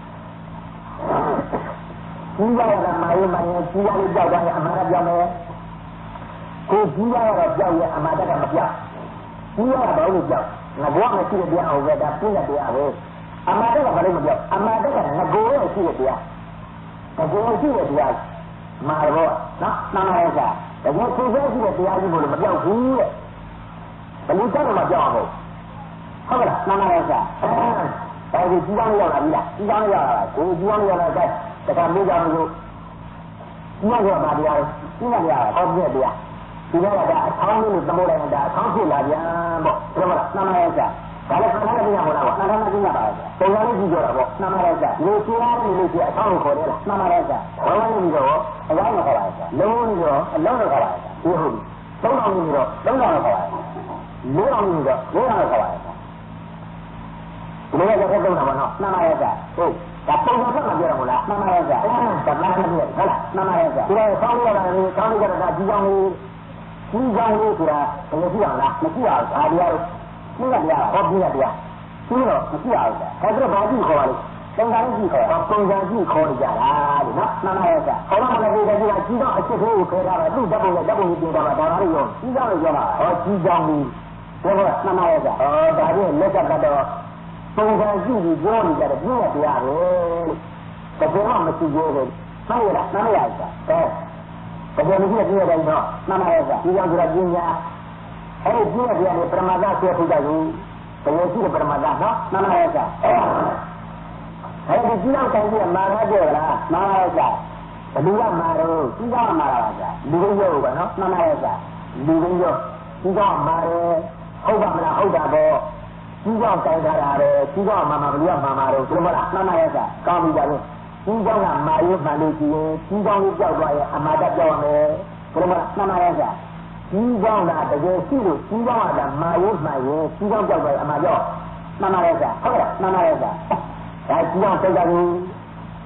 ကြီးရတာမာယမာယကြီးရလေးကြောက်တယ်အမှားကြောက်မယ်ကိုကြီးရတော့ကြောက်ရအမှားတက်ကမကြောက်ကြီးရတော့လို့ကြောက်ငါဘဝမှာရှိတဲ့တရားအောင်ပဲဒါပြည့်တဲ့တရားပဲအမှားတက်ကဘာလို့မကြောက်အမှားတက်ကငကိုရဲ့ရှိတဲ့တရားငကိုရှိတဲ့တရားမာရောနော်နာမရကတကယ်ကိုယ်စားရှိတဲ့တရားကြီးမို့လို့မပြောက်ဘူးတဲ့ဘယ်လိုကြောက်မှကြောက်အောင်ဟုတ်ကဲ့နာမရကအဲဒီကြီးကောင်းရောက်လာပြီလားကြီးကောင်းရောက်လာတာကိုကြီးကောင်းရောက်လာတဲ့တခါမေးကြမလို့ကြီးကောင်းရောက်ပါတရားကြီးကောင်းရောက်ဟောပြည့်တရားဒီကကအချောင်းလေးကိုသမိုးလိုက်တာအချောင်းဖြစ်လာပြန်ပေါ့ဟုတ်ကဲ့နာမရကဒါလည်းခဏခဏပြရမှာလားနာမရကပြရပါလားပုံစံလေးကြည့်ကြတာပေါ့နာမရကလူစီရားနေလို့ရှိအချောင်းကိုခေါ်တယ်လားနာမရကဘာလို့လဲတော့အဝိုင်းမခေါ်ပါဘူးလုံးလုံးတော့အလုံးတော့ခေါ်ပါဘူးဟုတ်ပြီသုံးတော်ကြီးတော့သုံးတော်တော့ခေါ်ပါဘူးလေးတော်ကြီးတော့လေးတော်တော့ခေါ်ပါဘူးလေးရက်ကတော့သုံးတာပေါ့နော်နာမရကဟုတ်ဒါပုံစံဆက်မပြောရဘူးလားနာမရကဒါမှမဟုတ်ဟုတ်လားနာမရကဒီတော့ဆောင်းရတာလေဆောင်းရတာဒါကြီးကြောင်လေးကြီးကြောင်လေးဆိုတာဘယ်လိုရှိအောင်လားမရှိအောင်ဒါတရားလို့ပြည့်ရတရားဟောပြည့်ရတရားပြီးတော့မရှိအောင်ဒါဒါဆိုတော့ဘာကြည့်ခေါ်ပါလဲပုံစံကြည့်ခေါ်တာပုံစံကြည့်ခေါ်ကြတာလေနော်နာမရကခေါ်တော့မလည်းဒီကကြီးကကြီးတော့အချက်သေးကိုခဲထားတာသူ့ဓာတ်ပုံနဲ့ဓာတ်ပုံကြီးပြင်ထားတာဒါလည်းရောကြီးကြောင်လို့ပြောတာဟောကြီးကြောင်ကြီးဒါကနာမရကဟောဒါကြီးလက်ကတ်တော့ပုံစံကြည့်ပြီးပြောနေကြတယ်ပြည့်ရတရားပဲတကယ်မှမရှိသေးဘူးမှန်ရလားနာမရကဲတကယ်မရှိတဲ့ပြည့်ရတယ်တော့နာမရကကြီးကြောင်ဆိုတာပညာအဲ့ဒီပြည့်ရတယ်ပရမတ္ထဆွဲထုတ်ကြဘူးဘယ်လိုရှိတဲ့ပရမတ္ထနော်နာမရကအဲ့ဒီကြီးတော့တိုင်းကြီးမာရပြောလားမာရကဘလူကမာတော့ကြီးကမာရပါကြာလူရင်းရောကနော်နာမရကလူရင်းရောကြီးကမာရဟုတ်ပါမလားဟုတ်တာပေါ့ကြီးကြောင်တိုင်ထားတာပဲကြီးကြောင်မာမာဘလူကမာမာတော့ဒီမလားနာမရကကောင်းပြီကြလို့ကြီးကြောင်ကမာရုမှန်လို့ရှိရင်ကြီးကြောင်လေးကြောက်သွားရင်အမာတကြောက်ရမယ်ဒီမလားနာမရကကြီးကြောင်ကတကယ်ရှိလို့ကြီးကြောင်ကမာရုမှန်ရင်ကြီးကြောင်ကြောက်သွားရင်အမာကြောက်နာမရကဟုတ်လားနာမရကဒါကြီးအောင်စိတ်ကကြီးကြီး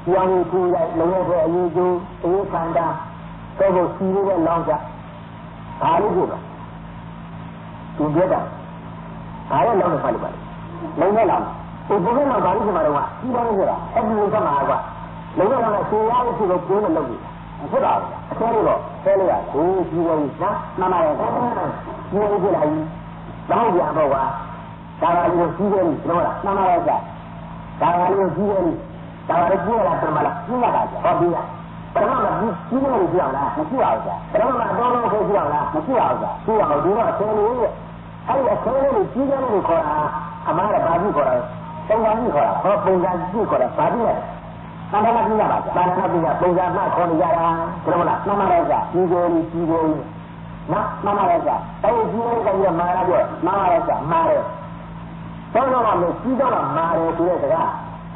ပြောင်းထူလိုက်လုံးဝတဲ့အရေးကျိုးအေးခန္ဓာတော့ကိုစီးတဲ့လောင်းကြဘာလို့ပြောလဲသူပြောတာဘာလဲလောင်းနေပါလိမ့်မယ်လုံးနဲ့လောင်းဒီဘုရားမှာဘာလို့ပြောမှာတော့ကကြီးတယ်ဆိုတာအဲ့ဒီလိုကမှာကွာလုံးဝကရှင်ရရဲ့ဖြစ်လို့ကျိုးနဲ့လုပ်ပြီးဖြစ်ပါဘူးအသေးလေးတော့ဆဲလိုက်ရဟိုးကြီးတယ်နော်မှန်ပါရဲ့ကြီးနေကြလိုက်တော့ပြန်ပေါ့ကွာဒါကလေးကိုကြီးတယ်လို့လားမှန်ပါရဲ့ကွာဒါကလေးကိုကြီးတယ်ဒါကလေးကြီးရလားပြန်မလားကြီးရတာကြာဟောပြီးရပထမကကြီးကြီးတယ်လို့ပြောအောင်လားမရှိပါဘူးကြာပထမကအတော်တော်ကိုပြောအောင်လားမရှိပါဘူးကြာပြောအောင်ဒီတော့အသေးလေးအဲ့ဒီအသေးလေးကိုကြီးတယ်လို့ခေါ်တာအမှားကဘာကြီးခေါ်တာပုံစံကြီးခေါ်တာဟောပုံစံကြီးခေါ်တာဘာကြီးလဲသံဃာမပြရပါဗျာသံဃာမပြရပုံစံမှခေါ်နေကြတာဘယ်လိုလားမှန်ပါရဲ့ကွာကြီးကိုကြီးကြီးကိုနော်မှန်ပါရဲ့ကွာအဲ့ဒီကြီးလေးကကြီးမာရပြောမှန်ပါရဲ့ကွာမာတယ်တော့တော့မှကြီးတော့မာတယ်ဆိုတဲ့စကား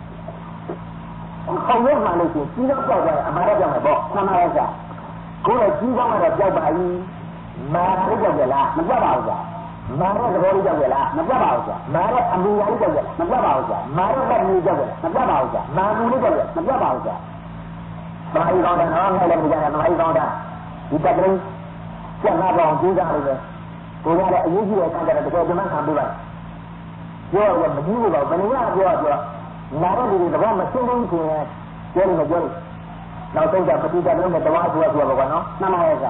ခေါင်းရမှလို့ရှိရင်ကြီးတော့ကြောက်ကြတယ်အမှားတော့ကြောက်မယ်ပေါ့မှန်ပါရဲ့ကွာကိုယ်ကကြီးတော့မှတော့ကြောက်ပါ၏မာတယ်ကြောက်ကြလားမကြောက်ပါဘူးကွာမာတဲ့သဘောလေးကြောက်ကြလားမပြတ်ပါဘူးကွာမာတဲ့အမူအရာလေးကြောက်ကြလားမပြတ်ပါဘူးကွာမာတဲ့လက်မျိုးကြောက်ကြလားမပြတ်ပါဘူးကွာမာကူလေးကြောက်ကြလားမပြတ်ပါဘူးကွာမဟာကြီးကောင်းတယ်နော်ငါလည်းမကြတယ်မဟာကြီးကောင်းတာဒီတက်ကလေးကျက်လာတော့ကြိုးစားလို့ပဲကိုယ်ကလည်းအရေးကြီးတဲ့အခါကျတော့တကယ်ဒီမှာခံပေးပါပြောရမကြည့်ဘူးတော့ဘယ်နည်းပြောပြောနာတဲ့လူတွေသဘောမရှင်းဘူးခင်ပြောလို့မပြောလို့နောက်ဆုံးကြပฏิပတ်လုံးနဲ့တဝါဆိုဆိုပါကွာနော်မှန်ပါရဲ့ကွာ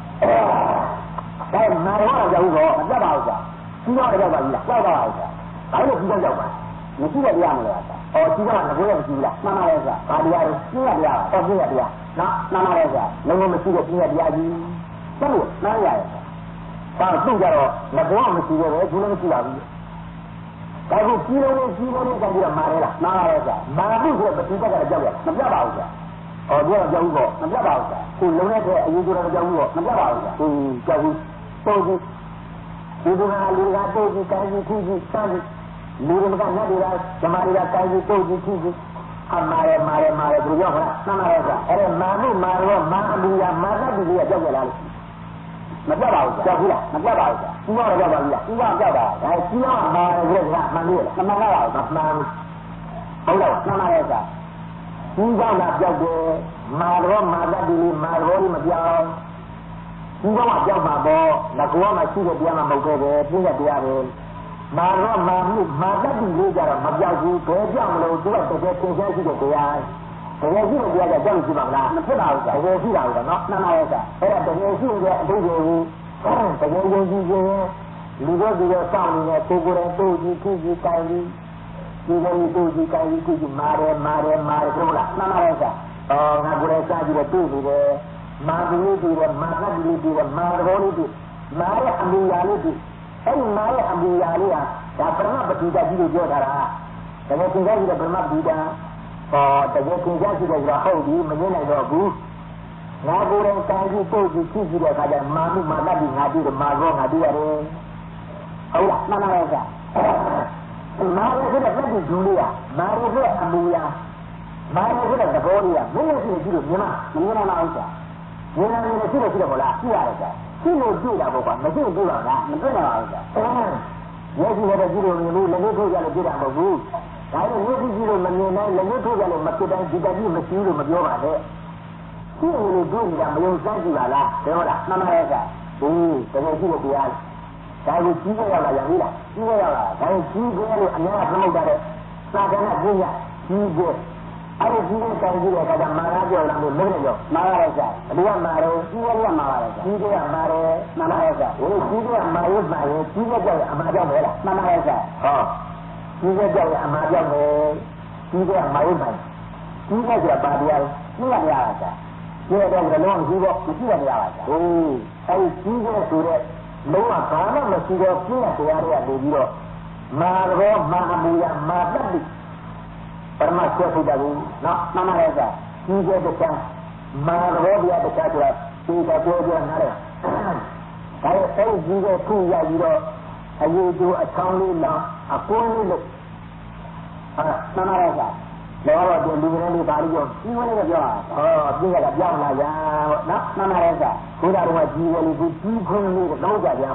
ဒါနာရအောင်ကြောက်တော့မပြတ်ပါဘူးကွာကြီးတော့ကြောက်ပါကြီးလားကြောက်ပါဘူးကွာဘာလို့ကြီးတော့ကြောက်ပါမရှိတဲ့တရားမလို့ကွာအော်ကြီးတော့ငကိုရမရှိဘူးလားမှန်ပါရဲ့ကွာဘာတရားလဲကြီးရတရားဟောကြီးရတရားနော်မှန်ပါရဲ့ကွာလုံးဝမရှိတဲ့ကြီးရတရားကြီးကျလို့နားရရဲ့ကွာဒါသူ့ကြတော့ငကိုမရှိတဲ့ပဲဘူးလည်းမရှိပါဘူးဒါကိုကြီးလုံးလေးကြီးလုံးလေးကြောက်ပြီးတော့မာရဲလားမှန်ပါရဲ့ကွာမာဖို့ဆိုပฏิပတ်ကကြောက်ရမပြတ်ပါဘူးကွာအော်ပြောတော့ကြောက်ဘူးပေါ့မပြတ်ပါဘူးကွာသူလုံးနဲ့တဲ့အရေးကြီးတော့ကြောက်ဘူးပေါ့မပြတ်ပါဘူးကွာသူကြောက်ဘူးတိုးကြီးဒီကလူကတိုးကြီးကိုင်းကြီးထူးကြီးစမ်းလူတွေကနတ်တွေကဓမ္မတွေကကိုင်းကြီးတိုးကြီးထူးကြီးအမှားရမှားရမှားရသူကြောက်ခလားမှန်ပါရဲ့ကွာအဲ့ဒါမာမှုမာရောမာအလူရမာသတိတွေကကြောက်ကြလားမပြတ်ပါဘူးကြောက်ဘူးလားမပြတ်ပါဘူးသူကတော့ကြောက်ပါဘူးလားသူကကြောက်တာဒါကြီးကမာရကြတဲ့ကမှန်လို့လားမမှန်ပါဘူးမှန်ဘူးဟုတ်လားမှန်ပါရဲ့ကွာကြီးကလာကြောက်တယ်မာရောမာသတိမာရောမပြောင်းဒီတော့ကြောက်မှာပေါ့ငါကောမှရှိတဲ့တရားမှမဟုတ်ခဲ့ပဲပြည့်တဲ့တရားပဲမာတော့မာမှုမာတတ်ပြီးလို့ကြတော့မပြောက်ဘူးဘယ်ကြောက်မလို့သူကတကယ်သင်ကြားရှိတဲ့တရားတကယ်ရှိတဲ့တရားကကြောက်ရှိမှာမလားမဖြစ်ပါဘူးကွာတကယ်ရှိတာကွာနော်မှန်ပါရဲ့ကွာအဲ့ဒါတကယ်ရှိတဲ့အဓိပ္ပာယ်ကိုတကယ်ယုံကြည်ခြင်းလူတို့ကစောင့်နေတဲ့ကိုယ်ကိုယ်တိုင်တို့ကြည့်ကြည့်ကြည့်တိုင်ပြီးဒီလိုတို့ကြည့်တိုင်ပြီးကြည့်မာတယ်မာတယ်မာတယ်ဟုတ်လားမှန်ပါရဲ့ကွာအော်ငါကိုယ်တိုင်စားကြည့်တော့တွေ့နေတယ်မာကလေးတွေမာကလေးတွေမာတော်လေးတွေမာရဲ့အမူအရာလေးတွေအဲ့ဒီမာရဲ့အမူအရာလေးဟာဒါပရမပတိကကြီးလို့ပြောထားတာတကယ်သင်္ကြန်ကြီးတဲ့ပရမပတိကဟောတကယ်သင်္ကြန်ကြီးတဲ့ကဟုတ်ပြီမငင်းနိုင်တော့ဘူးငါကိုယ်တိုင်တာကြီးပုတ်ကြီးကြည့်ကြည့်တဲ့အခါကျမာမှုမာတတ်ပြီးငါကြည့်တယ်မာရောငါကြည့်ရတယ်ဟုတ်လားမှန်ပါရဲ့ကမာရဲ့ဆိုတဲ့လက်ကြီးဒူလေးကမာရဲ့ဆိုတဲ့အမူအရာမာရဲ့ဆိုတဲ့သဘောလေးကမင်းရဲ့ရှိကြည့်လို့မြင်မမမြင်နိုင်ပါဘူးကွာဉာဏ်နဲ့ရှိလို့ရှိတယ်မလားရှိရတယ်ကွာရှိလို့တွေ့တာပေါ့ကွာမရှိဘူးလားမတွေ့နိုင်ပါဘူးကွာမျက်စိနဲ့ကြည့်လို့မြင်လို့လက်နဲ့ထုတ်ကြလို့တွေ့တာမဟုတ်ဘူးဒါနဲ့မျက်စိကြည့်လို့မမြင်နိုင်လက်နဲ့ထုတ်ကြလို့မဖြစ်တိုင်းဒီတည်းမရှိလို့မပြောပါနဲ့ရှိလို့တွေ့နေတာမယုံစမ်းကြည့်ပါလားတယ်ဟုတ်လားမှန်ပါရဲ့ကွာဟင်းတကယ်ရှိလို့တရားဒါကိုကြီးခဲ့ရတာရပြီလားကြီးခဲ့ရတာဒါကိုကြီးခဲ့လို့အများကသမုတ်တာတဲ့သာသနာ့ပညာကြီးခဲ့အဲ့ဒီကြီးတဲ့ကြီးတဲ့ကမာရပြောလာလို့မင်းလည်းပြောမာရရဲ့ကွာအတူကမာတယ်ကြီးရရမာရတယ်ကြီးတဲ့ကမာတယ်မှန်ပါရဲ့ကွာဟိုကြီးတဲ့ကမာရမာရကြီးတဲ့ကြောက်အမှားကြောက်ပဲလားမှန်ပါရဲ့ကွာဟောကြီးတဲ့ကြောက်အမှားကြောက်ပဲကြီးတဲ့ကမာရမာကြီးတဲ့ကပါတရားကြီးရရတာကွာကြီးတဲ့ကလုံးဝကြီးတော့မရှိရရပါကွာဟိုအဲ့ဒီကြီးတဲ့ဆိုတဲ့လုံးဝဘာမှမရှိတော့ပြည့်တရားတွေကနေပြီးတော့မာရောမာအမူရမာတတ်ပြီးပရမတ်ဆက်ဖို့တူနော်မှန်ပါရဲ့ကွာကြီးတဲ့တခြားမာရောပြတခြားဆိုတာဒီကပြောပြောနားတယ်ဒါရဲ့အဲ့ဒီကြီးတဲ့ခုရပြီးတော့အယူကျိုးအချောင်းလေးလောင်အကွန်းလေးလို့ဟာမှန်ပါရဲ့ကွာလောတော့ဒီလူငယ်လေးပါလို့ပြောကြီးဝင်လေးပြောတာဟောပြည့်ရတာပြောင်းလာကြပေါ့နော်မှန်ပါရဲ့ကွာဘုရားတော်ကကြီးဝင်လေးကိုကြီးခွန်းလေးတော့ကြပြန်ပေါ့ဟ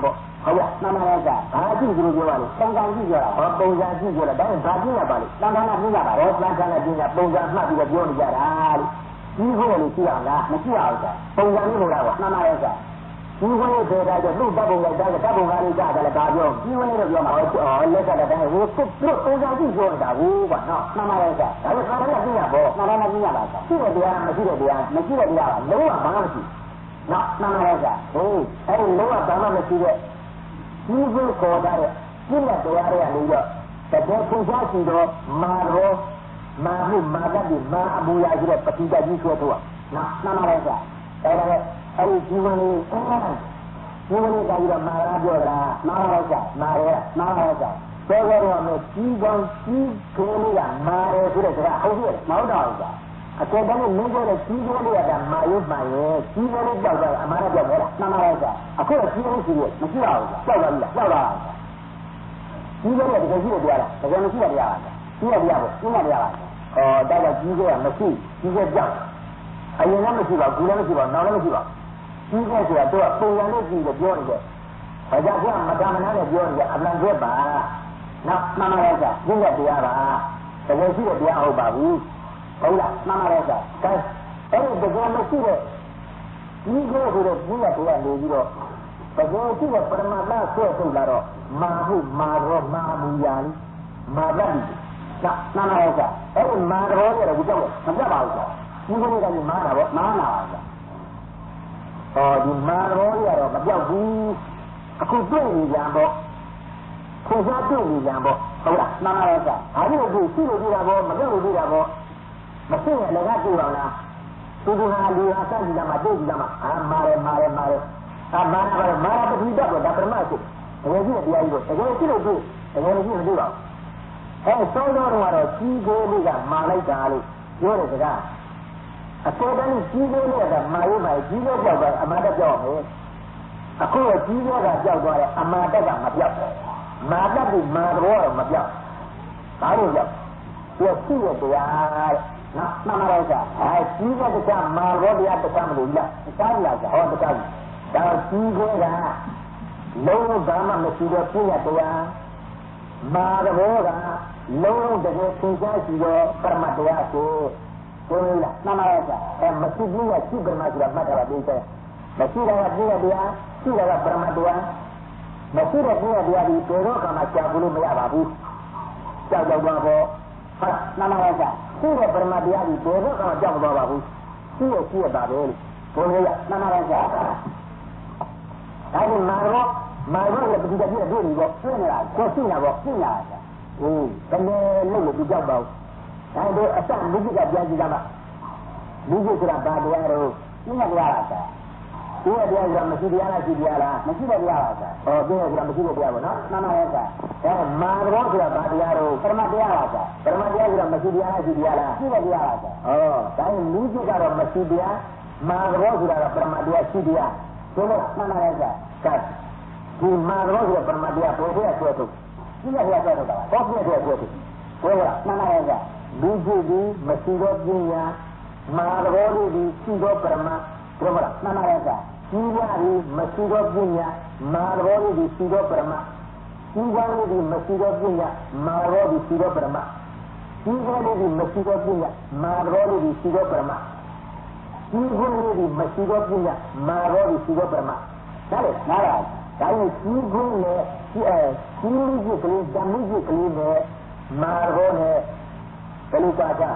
ဟုတ်လားမှန်ပါရဲ့ကဘာကြည့်ကြလို့ပြောပါလဲပုံစံကြည့်ကြတာဟောပုံစံကြည့်ကြတာဒါဘာကြည့်ရပါလဲတန်ခါနဲ့ပြရပါဟောတန်ခါနဲ့ပြရပုံစံမှတ်ပြီးတော့ပြောနေကြတာလို့ဒီကိုလည်းကြည့်အောင်လားမရှိအောင်ကပုံစံလေးလို့လားမှန်ပါရဲ့ကဒီဝင်ရဲ့ဒေတာကျသူ့တပ်ပုံလိုက်တာကတပ်ပုံကားလေးကြားတယ်လည်းဒါပြောဒီဝင်လေးတော့ပြောမှာဟောလက်ကတည်းကဟိုသူ့ပုံစံကြည့်ပြောနေတာဟုတ်ပါနော်မှန်ပါရဲ့ကဒါကခါတိုင်းကပြရပေါ့ခါတိုင်းကပြရပါကရှိတဲ့တရားမရှိတဲ့တရားမရှိတဲ့တရားကလုံးဝဘာမှမရှိနော်မှန်ပါရဲ့ကဟိုအဲ့ဒီလုံးဝဘာမှမရှိတဲ့ဒီကိုခေါ်တာတဲ့ပြည့်တဲ့တရားတွေကနေတော့တကယ်သင်္ချာရှိတော့မာရောမာဟုမာတတ်ဒီမာအဘူရာရှိတဲ့ပတိတကြီးဆွဲတော့နော်မှန်ပါရဲ့ကအဲ့ဒါအဲ့ဒီဒီဝင်လေးဒီဝင်လေးကပြီးတော့မာရာပြောတာမာရာကမာရာမာရာကသောတော်မှာကြီးကောင်းကြီးကိုလေးကမာရဆိုတဲ့စကားဟုတ်ရဲ့မဟုတ်တော့ဘူးကအကယ်တမ်းမင်းပြောတဲ့ကြီးကိုလေးကမာရုပ်မှန်ရဲ့ကြီးကိုလေးကြောက်တော့အမှားနဲ့ကြောက်တယ်လားမှန်ပါရဲ့ကအခုတော့ကြီးကိုရှိရဲ့မရှိပါဘူးကြောက်ပါဘူးလားကြောက်ပါကြီးကိုလေးတကယ်ရှိတယ်တရားလားတကယ်မရှိတဲ့တရားလားကြီးတဲ့တရားပေါ့ကြီးတဲ့တရားလားဟောတောက်ကကြီးကိုကမရှိကြီးကိုကြောက်အရင်ကမရှိပါဘူးကူလည်းမရှိပါနောက်လည်းမရှိပါကြီးကိုဆိုတာတော့ပုံရံလေးကြည့်လို့ပြောနေတယ်ဘာကြောင့်ကမတမနာနဲ့ပြောနေကြအပလန်ကျက်ပါနော်မှန်ပါရဲ့ကကြီးတဲ့တရားပါတကယ်ရှိတဲ့တရားဟုတ်ပါဘူးဟုတ်လားမှန်ပါရဲ့ကဲအဲ့ဒီတကယ်မရှိတဲ့ကြီးကိုဆိုတဲ့ကြီးတဲ့တရားနေပြီးတော့တကယ်ရှိတဲ့ပရမတ္တဆွဲထုတ်လာတော့မာဟုမာရောမာမူယာလိမာတတ်ပြီနော်မှန်ပါရဲ့ကအဲ့ဒီမာရောရဲ့ကိုကြောက်တယ်မပြတ်ပါဘူးကကြီးကိုကလည်းမာတာပေါ့မာနာပါကဟောဒီမာရောရဲ့တော့မပြောက်ဘူးအခုတွေ့နေကြပေါ့ခွန်စားတွေ့နေကြပေါ့ဟုတ်လားမှန်ပါရဲ့ကအားလုံးကိုရှိလို့ပြတာပေါ့မပြောက်လို့ပြတာပေါ့မရှိရင်လည်းကတွေ့အောင်လားသူကဟာလူဟာစကြည့်ကြမှာတွေ့ကြည့်ကြမှာအာမာရဲမာရဲမာရဲအာမာရဲမာရဲပတိတတ်တော့ဒါပရမရှိတကယ်ကြီးတရားကြီးတော့တကယ်ရှိလို့တွေ့တကယ်ရှိမတွေ့ပါဘူးအဲစောတော်ကတော့ကြီးကိုလေးကမာလိုက်တာလို့ပြောတဲ့စကားအပေါ်တန်းကြီးကိုလေးကမာရုံးမှာကြီးကိုကြောက်သွားအမာတတ်ကြောက်မယ်အခုကကြီးကိုကကြောက်သွားတယ်အမာတတ်ကမပြောက်မာတတ်ကမာတော်တော့မပြောက်ဒါလို့ကြောက်သူရှိတဲ့တရားနော်မှန်ပါရဲ့ကအဲကြီးကိုတခြားမာတော်တရားတခြားမလို့လားတခြားလားကဟောတခြားဒါကြီးကိုကလုံးဝဘာမှမရှိတော့ပြည့်ရတရားမာတော်ကလုံးဝတကယ်သင်ကြားရှိတော့ပရမတရားကိုကိုယ်လားမှန်ပါရဲ့ကအဲမရှိဘူးကရှိပရမဆိုတာမှတ်တာပါသိတယ်မရှိတာကပြည့်ရတရားရှိတာကပရမတရားမရှိတဲ့ပြည့်ရတရားဒီတော်တော်ကမှကြာဘူးလို့မရပါဘူးကြောက်ကြောက်သွားပေါ့ဟုတ်မှန်ပါရဲ့ကရှိတဲ့ပရမတရားဒီတော်တော်ကမှကြောက်မသွားပါဘူးရှိရရှိရပါပဲလို့ဘုန်းကြီးကမှန်ပါရဲ့ကဒါကမာရောမာရောရဲ့ပဋိသတိအတွေ့အကြုံပေါ့ပြည့်နေတာကိုရှိနေတာပေါ့ပြည့်လာတာဟိုတကယ်လို့လို့ကြောက်ပါဘူးဒါတို့အစလူကြီးကပြန်ကြည့်ကြမှာလူကြီးဆိုတာဘာတရားတော့ပြည့်တရားလားကွာပြည့်တရားဆိုတာမရှိတရားလားရှိတရားလားမရှိတဲ့တရားလားကွာဟောပြည့်ဆိုတာမရှိတဲ့တရားပေါ့နော်မှန်ပါရဲ့ကွာအဲမာရောဆိုတာဘာတရားတော့ပရမတရားလားကွာပရမတရားဆိုတာမရှိတရားလားရှိတရားလားရှိတဲ့တရားလားကွာဟောဒါလူကြီးကတော့မရှိတရားမာရောဆိုတာကပရမတရားရှိတရားဆိုတော့မှန်ပါရဲ့ကွာကတ်ဒီမာရောဆိုတာပရမတရားပေါ်တဲ့ဆွဲထုတ်ပြည့်တရားဆွဲထုတ်တာပေါ့ပြည့်တရားဆွဲထုတ်ဟုတ်လားမှန်ပါရဲ့ကွာလူကြီးဒီမရှိတော့ပညာမာရောလေးဒီရှိတော့ပရမဟုတ်လားမှန်ပါရဲ့ကွာကြီးရည်မရှိတော့ပညာမာရောလေးဒီရှိတော့ပရမကြီးရည်ဒီမရှိတော့ပညာမာရောဒီရှိတော့ပရမကြီးရည်ဒီမရှိတော့ပညာမာရောလေးဒီရှိတော့ပရမကြီးရည်ဒီမရှိတော့ပညာမာရောဒီရှိတော့ပရမဒါလေနားလားဒါရင်ကြီးကုန်းနဲ့ဒီအဲကြီးလူကြီးကလေးဓာတ်မှုကြီးကလေးနဲ့မာရောနဲ့ဘယ်လိုပါကြ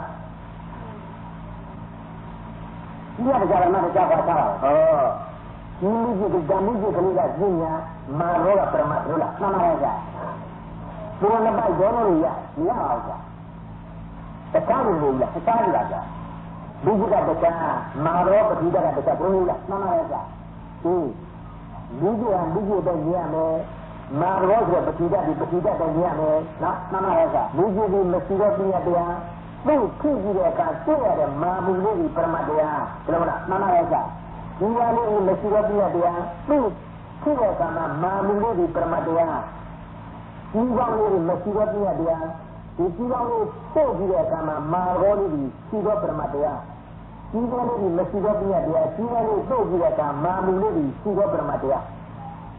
ဒီရကြရမှာကြောက်ပါတာဟောဒီလူကြီးကဓာတ်မှုကြီးကလေးကပညာမာရောကပရမတ်လို့လားမှန်ပါရဲ့ကြာဒီလိုနဲ့ပိုက်တော်လို့ရမရအောင်ကြာတခြားလို့ရတခြားလားကြာလူကြီးကတခြားမာရောပတိတကတခြားဘုန်းကြီးလားမှန်ပါရဲ့ကြာဟင်းလူကြီးကလူကြီးတော့ရရမယ်မာရောဆိုပတိတဒီပတိတတော့ရရမယ်နော်မှန်ပါရဲ့ကြာလူကြီးဒီမရှိတော့ပြရတရားသူ့ဖြစ်ကြည့်တဲ့အခါတွေ့ရတဲ့မာမူလေးဒီပရမတ်တရားဘယ်လိုလဲမှန်ပါရဲ့ကြာဒီဝါလေးကိုမရှိတော့ပြရတရားသူ့ဖြစ်တဲ့အခါမှာမာမူလေးဒီပရမတ်တရားဒီကောင်းလေးကိုမရှိတော့ပြရတရားဒီဒီကောင်းလေးပို့ကြည့်တဲ့အခါမှာမာရောလေးဒီရှိတော့ပရမတ်တရားဒီကောင်းလေးဒီမရှိတော့ပြရတရားဒီကောင်းလေးပို့ကြည့်တဲ့အခါမာမူလေးဒီရှိတော့ပရမတ်တရား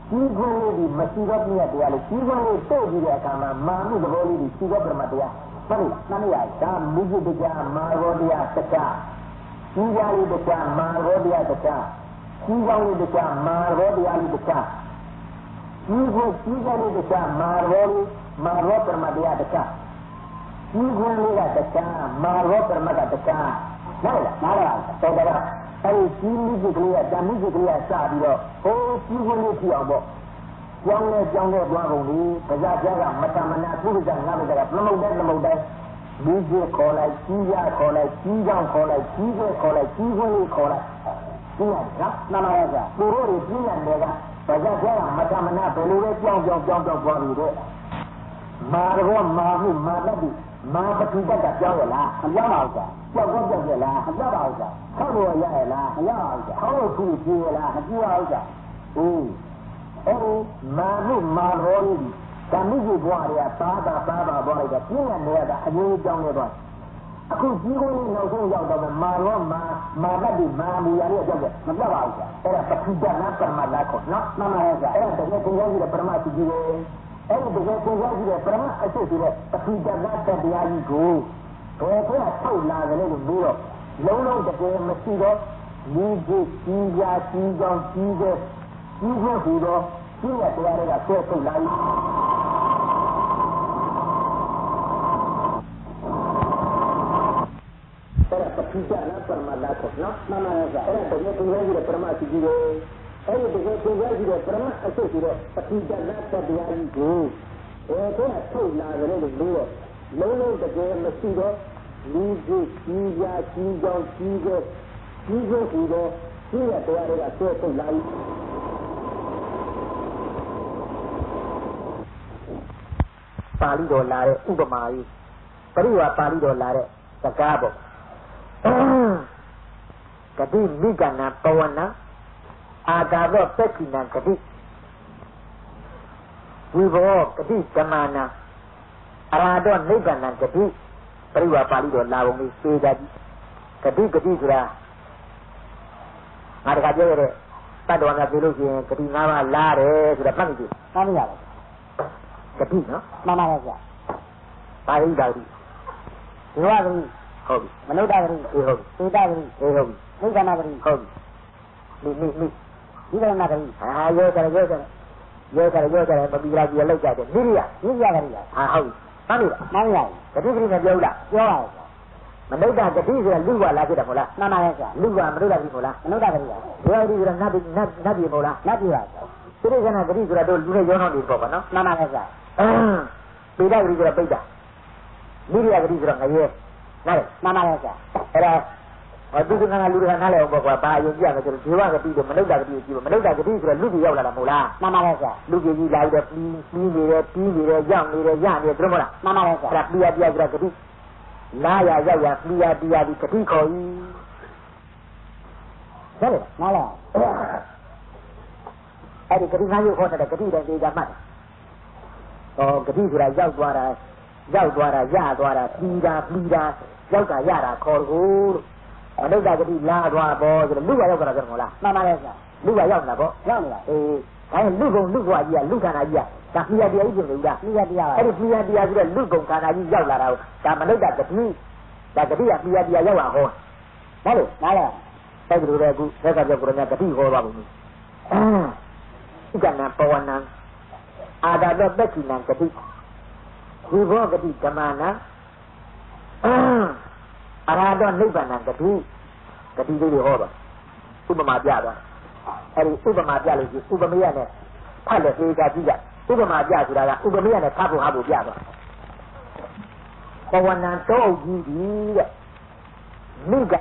ကြီးခွင့်လေးဒီမရှိတော့ပြည့်တရားလေးကြီးခွင့်လေးတိုးပြီးတဲ့အခါမှာမာမှုသဘောလေးဒီရှိတော့ပြမတရားဟုတ်လားနားမရဒါမိจิตတရားမာရောတရားတခြားကြီးကြလေးတခြားမာရောတရားတခြားကြီးကောင်းလေးတခြားမာရောတရားလေးတခြားကြီးခွင့်ကြီးကြလေးတခြားမာရောလေးမာရောပြမတရားတခြားကြီးခွင့်လေးကတခြားမာရောပြမကတခြားနားလားနားလားတော်တော်အဲဒီကြီးမိจิตကလေးကဓာမိจิตကလေးကစပြီးတော့ဟိုးကြီးခွင့်လေးဖြစ်အောင်ပေါ့ကျောင်းနဲ့ကျောင်းနဲ့သွားကုန်ပြီဗဇာပြကမတမနာပုရိသငါမကပလမုတ်တဲ့ပလမုတ်တဲ့မိจิตခေါ်လိုက်ကြီးရခေါ်လိုက်ကြီးကြောင်ခေါ်လိုက်ကြီးကျဲခေါ်လိုက်ကြီးခွင့်လေးခေါ်လိုက်ဒီကနာမရကသူတို့တွေပြင်းရတယ်ကဗဇာပြကမတမနာဘယ်လိုလဲကြောင်းကြောင်းကြောင်းကြောင်းသွားပြီတဲ့မာရောမာမှုမာတတ်ပြီမာပတိတတ်ကကြောင်းရလားမကြောက်ပါဘူးကွာကြောက်တော့ကြောက်ရလားမကြောက်ပါဘူးကွာဆောက်လို့ရရလားမရပါဘူးကွာဆောက်လို့ကြည့်ကြည့်ရလားမကြည့်ပါဘူးကွာအင်းအဲဒီမာမှုမာရောလေးဓမ္မိကြီးဘွားတွေကသာသာသာသာဘွားတွေကပြင်းရနေရတာအရေးကြောင်းနေတော့အခုကြီးကိုလေးနောက်ဆုံးရောက်တော့မာရောမာမာတတ်ပြီမာမူရရဲ့ကြောက်တယ်မကြောက်ပါဘူးကွာအဲ့ဒါပတိတတ်နာပရမလာခေါ်နော်မှန်ပါရဲ့ကွာအဲ့ဒါတကယ်သင်ကြားကြည့်တဲ့ပရမသူကြီးရဲ့အဲ့ဒီတကယ်သင်ကြားကြည့်တဲ့ပရမအစစ်ဆိုတဲ့ပတိတတ်နာတရားကြီးကိုဘယ်ကထုတ်လာတယ်လို့ပြီးတော့လုံးလုံးတကယ်မရှိတော့ဒီကြီးကြီးရာကြီးကြောင်ကြီးတဲ့ကြီးဖို့ဟူတော့ကြီးရတရားတွေကဆွဲထုတ်လာပြီအဲ့ဒါပတိတတ်နာပရမလာခေါ်နော်မှန်ပါရဲ့အဲ့ဒါတကယ်သင်ကြားကြည့်တဲ့ပရမသူကြီးကိုအဲ့ဒီတကယ်သင်ကြားကြည့်တဲ့ပရမအစစ်ဆိုတဲ့ပတိတတ်နာတရားကြီးကိုဘယ်ကထုတ်လာတယ်လို့ပြီးတော့လုံးလုံးတကယ်မရှိတော့လူကြီးကြီးရာကြီးကြောင်ကြီးတဲ့ကြီးဖို့ဟူတော့ကြီးရတရားတွေကဆွဲထုတ်လာပြီပါဠိတော်လာတဲ့ဥပမာကြီးပရိဝါပါဠိတော်လာတဲ့စကားပေါ့ဂတိမိကနာပဝနာအာဂါသောပက္ခိနာဂတိဝိဘောဂတိဓမ္မနာအရာတော်နိဗ္ဗာန်ဂတိပရိဝါပါဠိတော်လာပုံလေးသိကြကြည့်ဂတိဂတိဆိုတာငါတခါပြောရတဲ့တတ်တော်များပြောလို့ရှိရင်ဂတိငါးပါးလာတယ်ဆိုတာမှတ်မိပြီမှတ်မိရတယ်ဂတိနော်မှန်ပါရဲ့ဗျပါဠိတော်ဒီဒီဝါဂတိဟုတ်ပြီမနုဿဂတိဟုတ်ပြီသေတဂတိဟုတ်ပြီနိဗ္ဗာန်ဂတိဟုတ်ပြီမိမိမိဒီကနေ့ဂတိအာရောကြရောကြရောကြရောကြမပြီးလာကြလောက်ကြတယ်နိရိယနိရိယဂတိဟာဟုတ်ပြီမှန်ပြီလားမှန်ပါရဲ့ဂတိဂတိနဲ့ပြောလားပြောပါရဲ့မနုဿဂတိဆိုတာလူ့ဘဝလားဖြစ်တယ်မဟုတ်လားမှန်ပါရဲ့ဆရာလူ့ဘဝမနုဿဂတိမဟုတ်လားမနုဿဂတိပါဒီဂတိဆိုတာနတ်ပြည်နတ်နတ်ပြည်မဟုတ်လားနတ်ပြည်ပါသတိကနာဂတိဆိုတာတို့လူနဲ့ရောနှောင်းနေပေါ့ကွာနော်မှန်ပါရဲ့ဆရာပေဒဂတိဆိုတာပိဋကနိရိယဂတိဆိုတာငရဲနားလေမှန်ပါရဲ့ဆရာအဲ့ဒါဟောသူကငါလူတွေကနားလဲအောင်ပေါ့ကွာဘာအရင်ကြည့်ရမယ်ဆိုတော့ဒေဝဂတိတို့မနုဿဂတိကိုကြည့်ပါမနုဿဂတိဆိုတာလူကြီးရောက်လာတာမဟုတ်လားမှန်ပါရဲ့ဆရာလူကြီးကြီးလာပြီးတော့ပြီးပြီးနေတယ်ပြီးနေတယ်ရောက်နေတယ်ရနေတယ်တို့မဟုတ်လားမှန်ပါရဲ့ဆရာအဲ့ဒါပြရပြရဆိုတာဂတိလာရရောက်ရပြရပြရဒီဂတိခေါ်ကြီးဟုတ်တယ်နားလားအဲ့ဒီဂတိငါးရုပ်ခေါ်တဲ့ဂတိတဲ့ဒေတာမှတ်ဟောဂတိဆိုတာရောက်သွားတာရောက်သွားတာရသွားတာပြီးတာပြီးတာရောက်တာရတာခေါ်လို့အနုတ္တဂတိလာသွားပေါ်ဆိုတော့လူကရောက်တာဆိုတော့မဟုတ်လားမှန်ပါလေဆရာလူကရောက်တာပေါ့ရောက်နေတာအေးဒါရင်လူကုံလူဘွားကြီးကလူခန္ဓာကြီးကဒါပြရတရားကြီးပြင်လို့လားပြရတရားအဲ့ဒီပြရတရားဆိုတော့လူကုံခန္ဓာကြီးရောက်လာတာကိုဒါမနုတ္တဂတိဒါဂတိကပြရတရားရောက်လာဟောနားလို့နားလားတိုက်ကြလို့လည်းအခုသက်ကပြောကိုရမြဂတိဟောပါဘူးဥက္ကဏပဝနံအာဒတပက္ခိနံဂတိဝိဘောဂတိဓမ္မနာအရာတော်နိဗ္ဗာန်ဂတိဂတိလေးတွေဟောတော့ဥပမာပြတော့အဲ့ဒီဥပမာပြလို့ရှိဥပမေယနဲ့ဖတ်လက်သေးချာကြည့်ကြဥပမာပြဆိုတာကဥပမေယနဲ့ဖတ်ဖို့ဟာဖို့ပြတော့ပဝနံတောအုပ်ကြီးဒီတဲ့မိက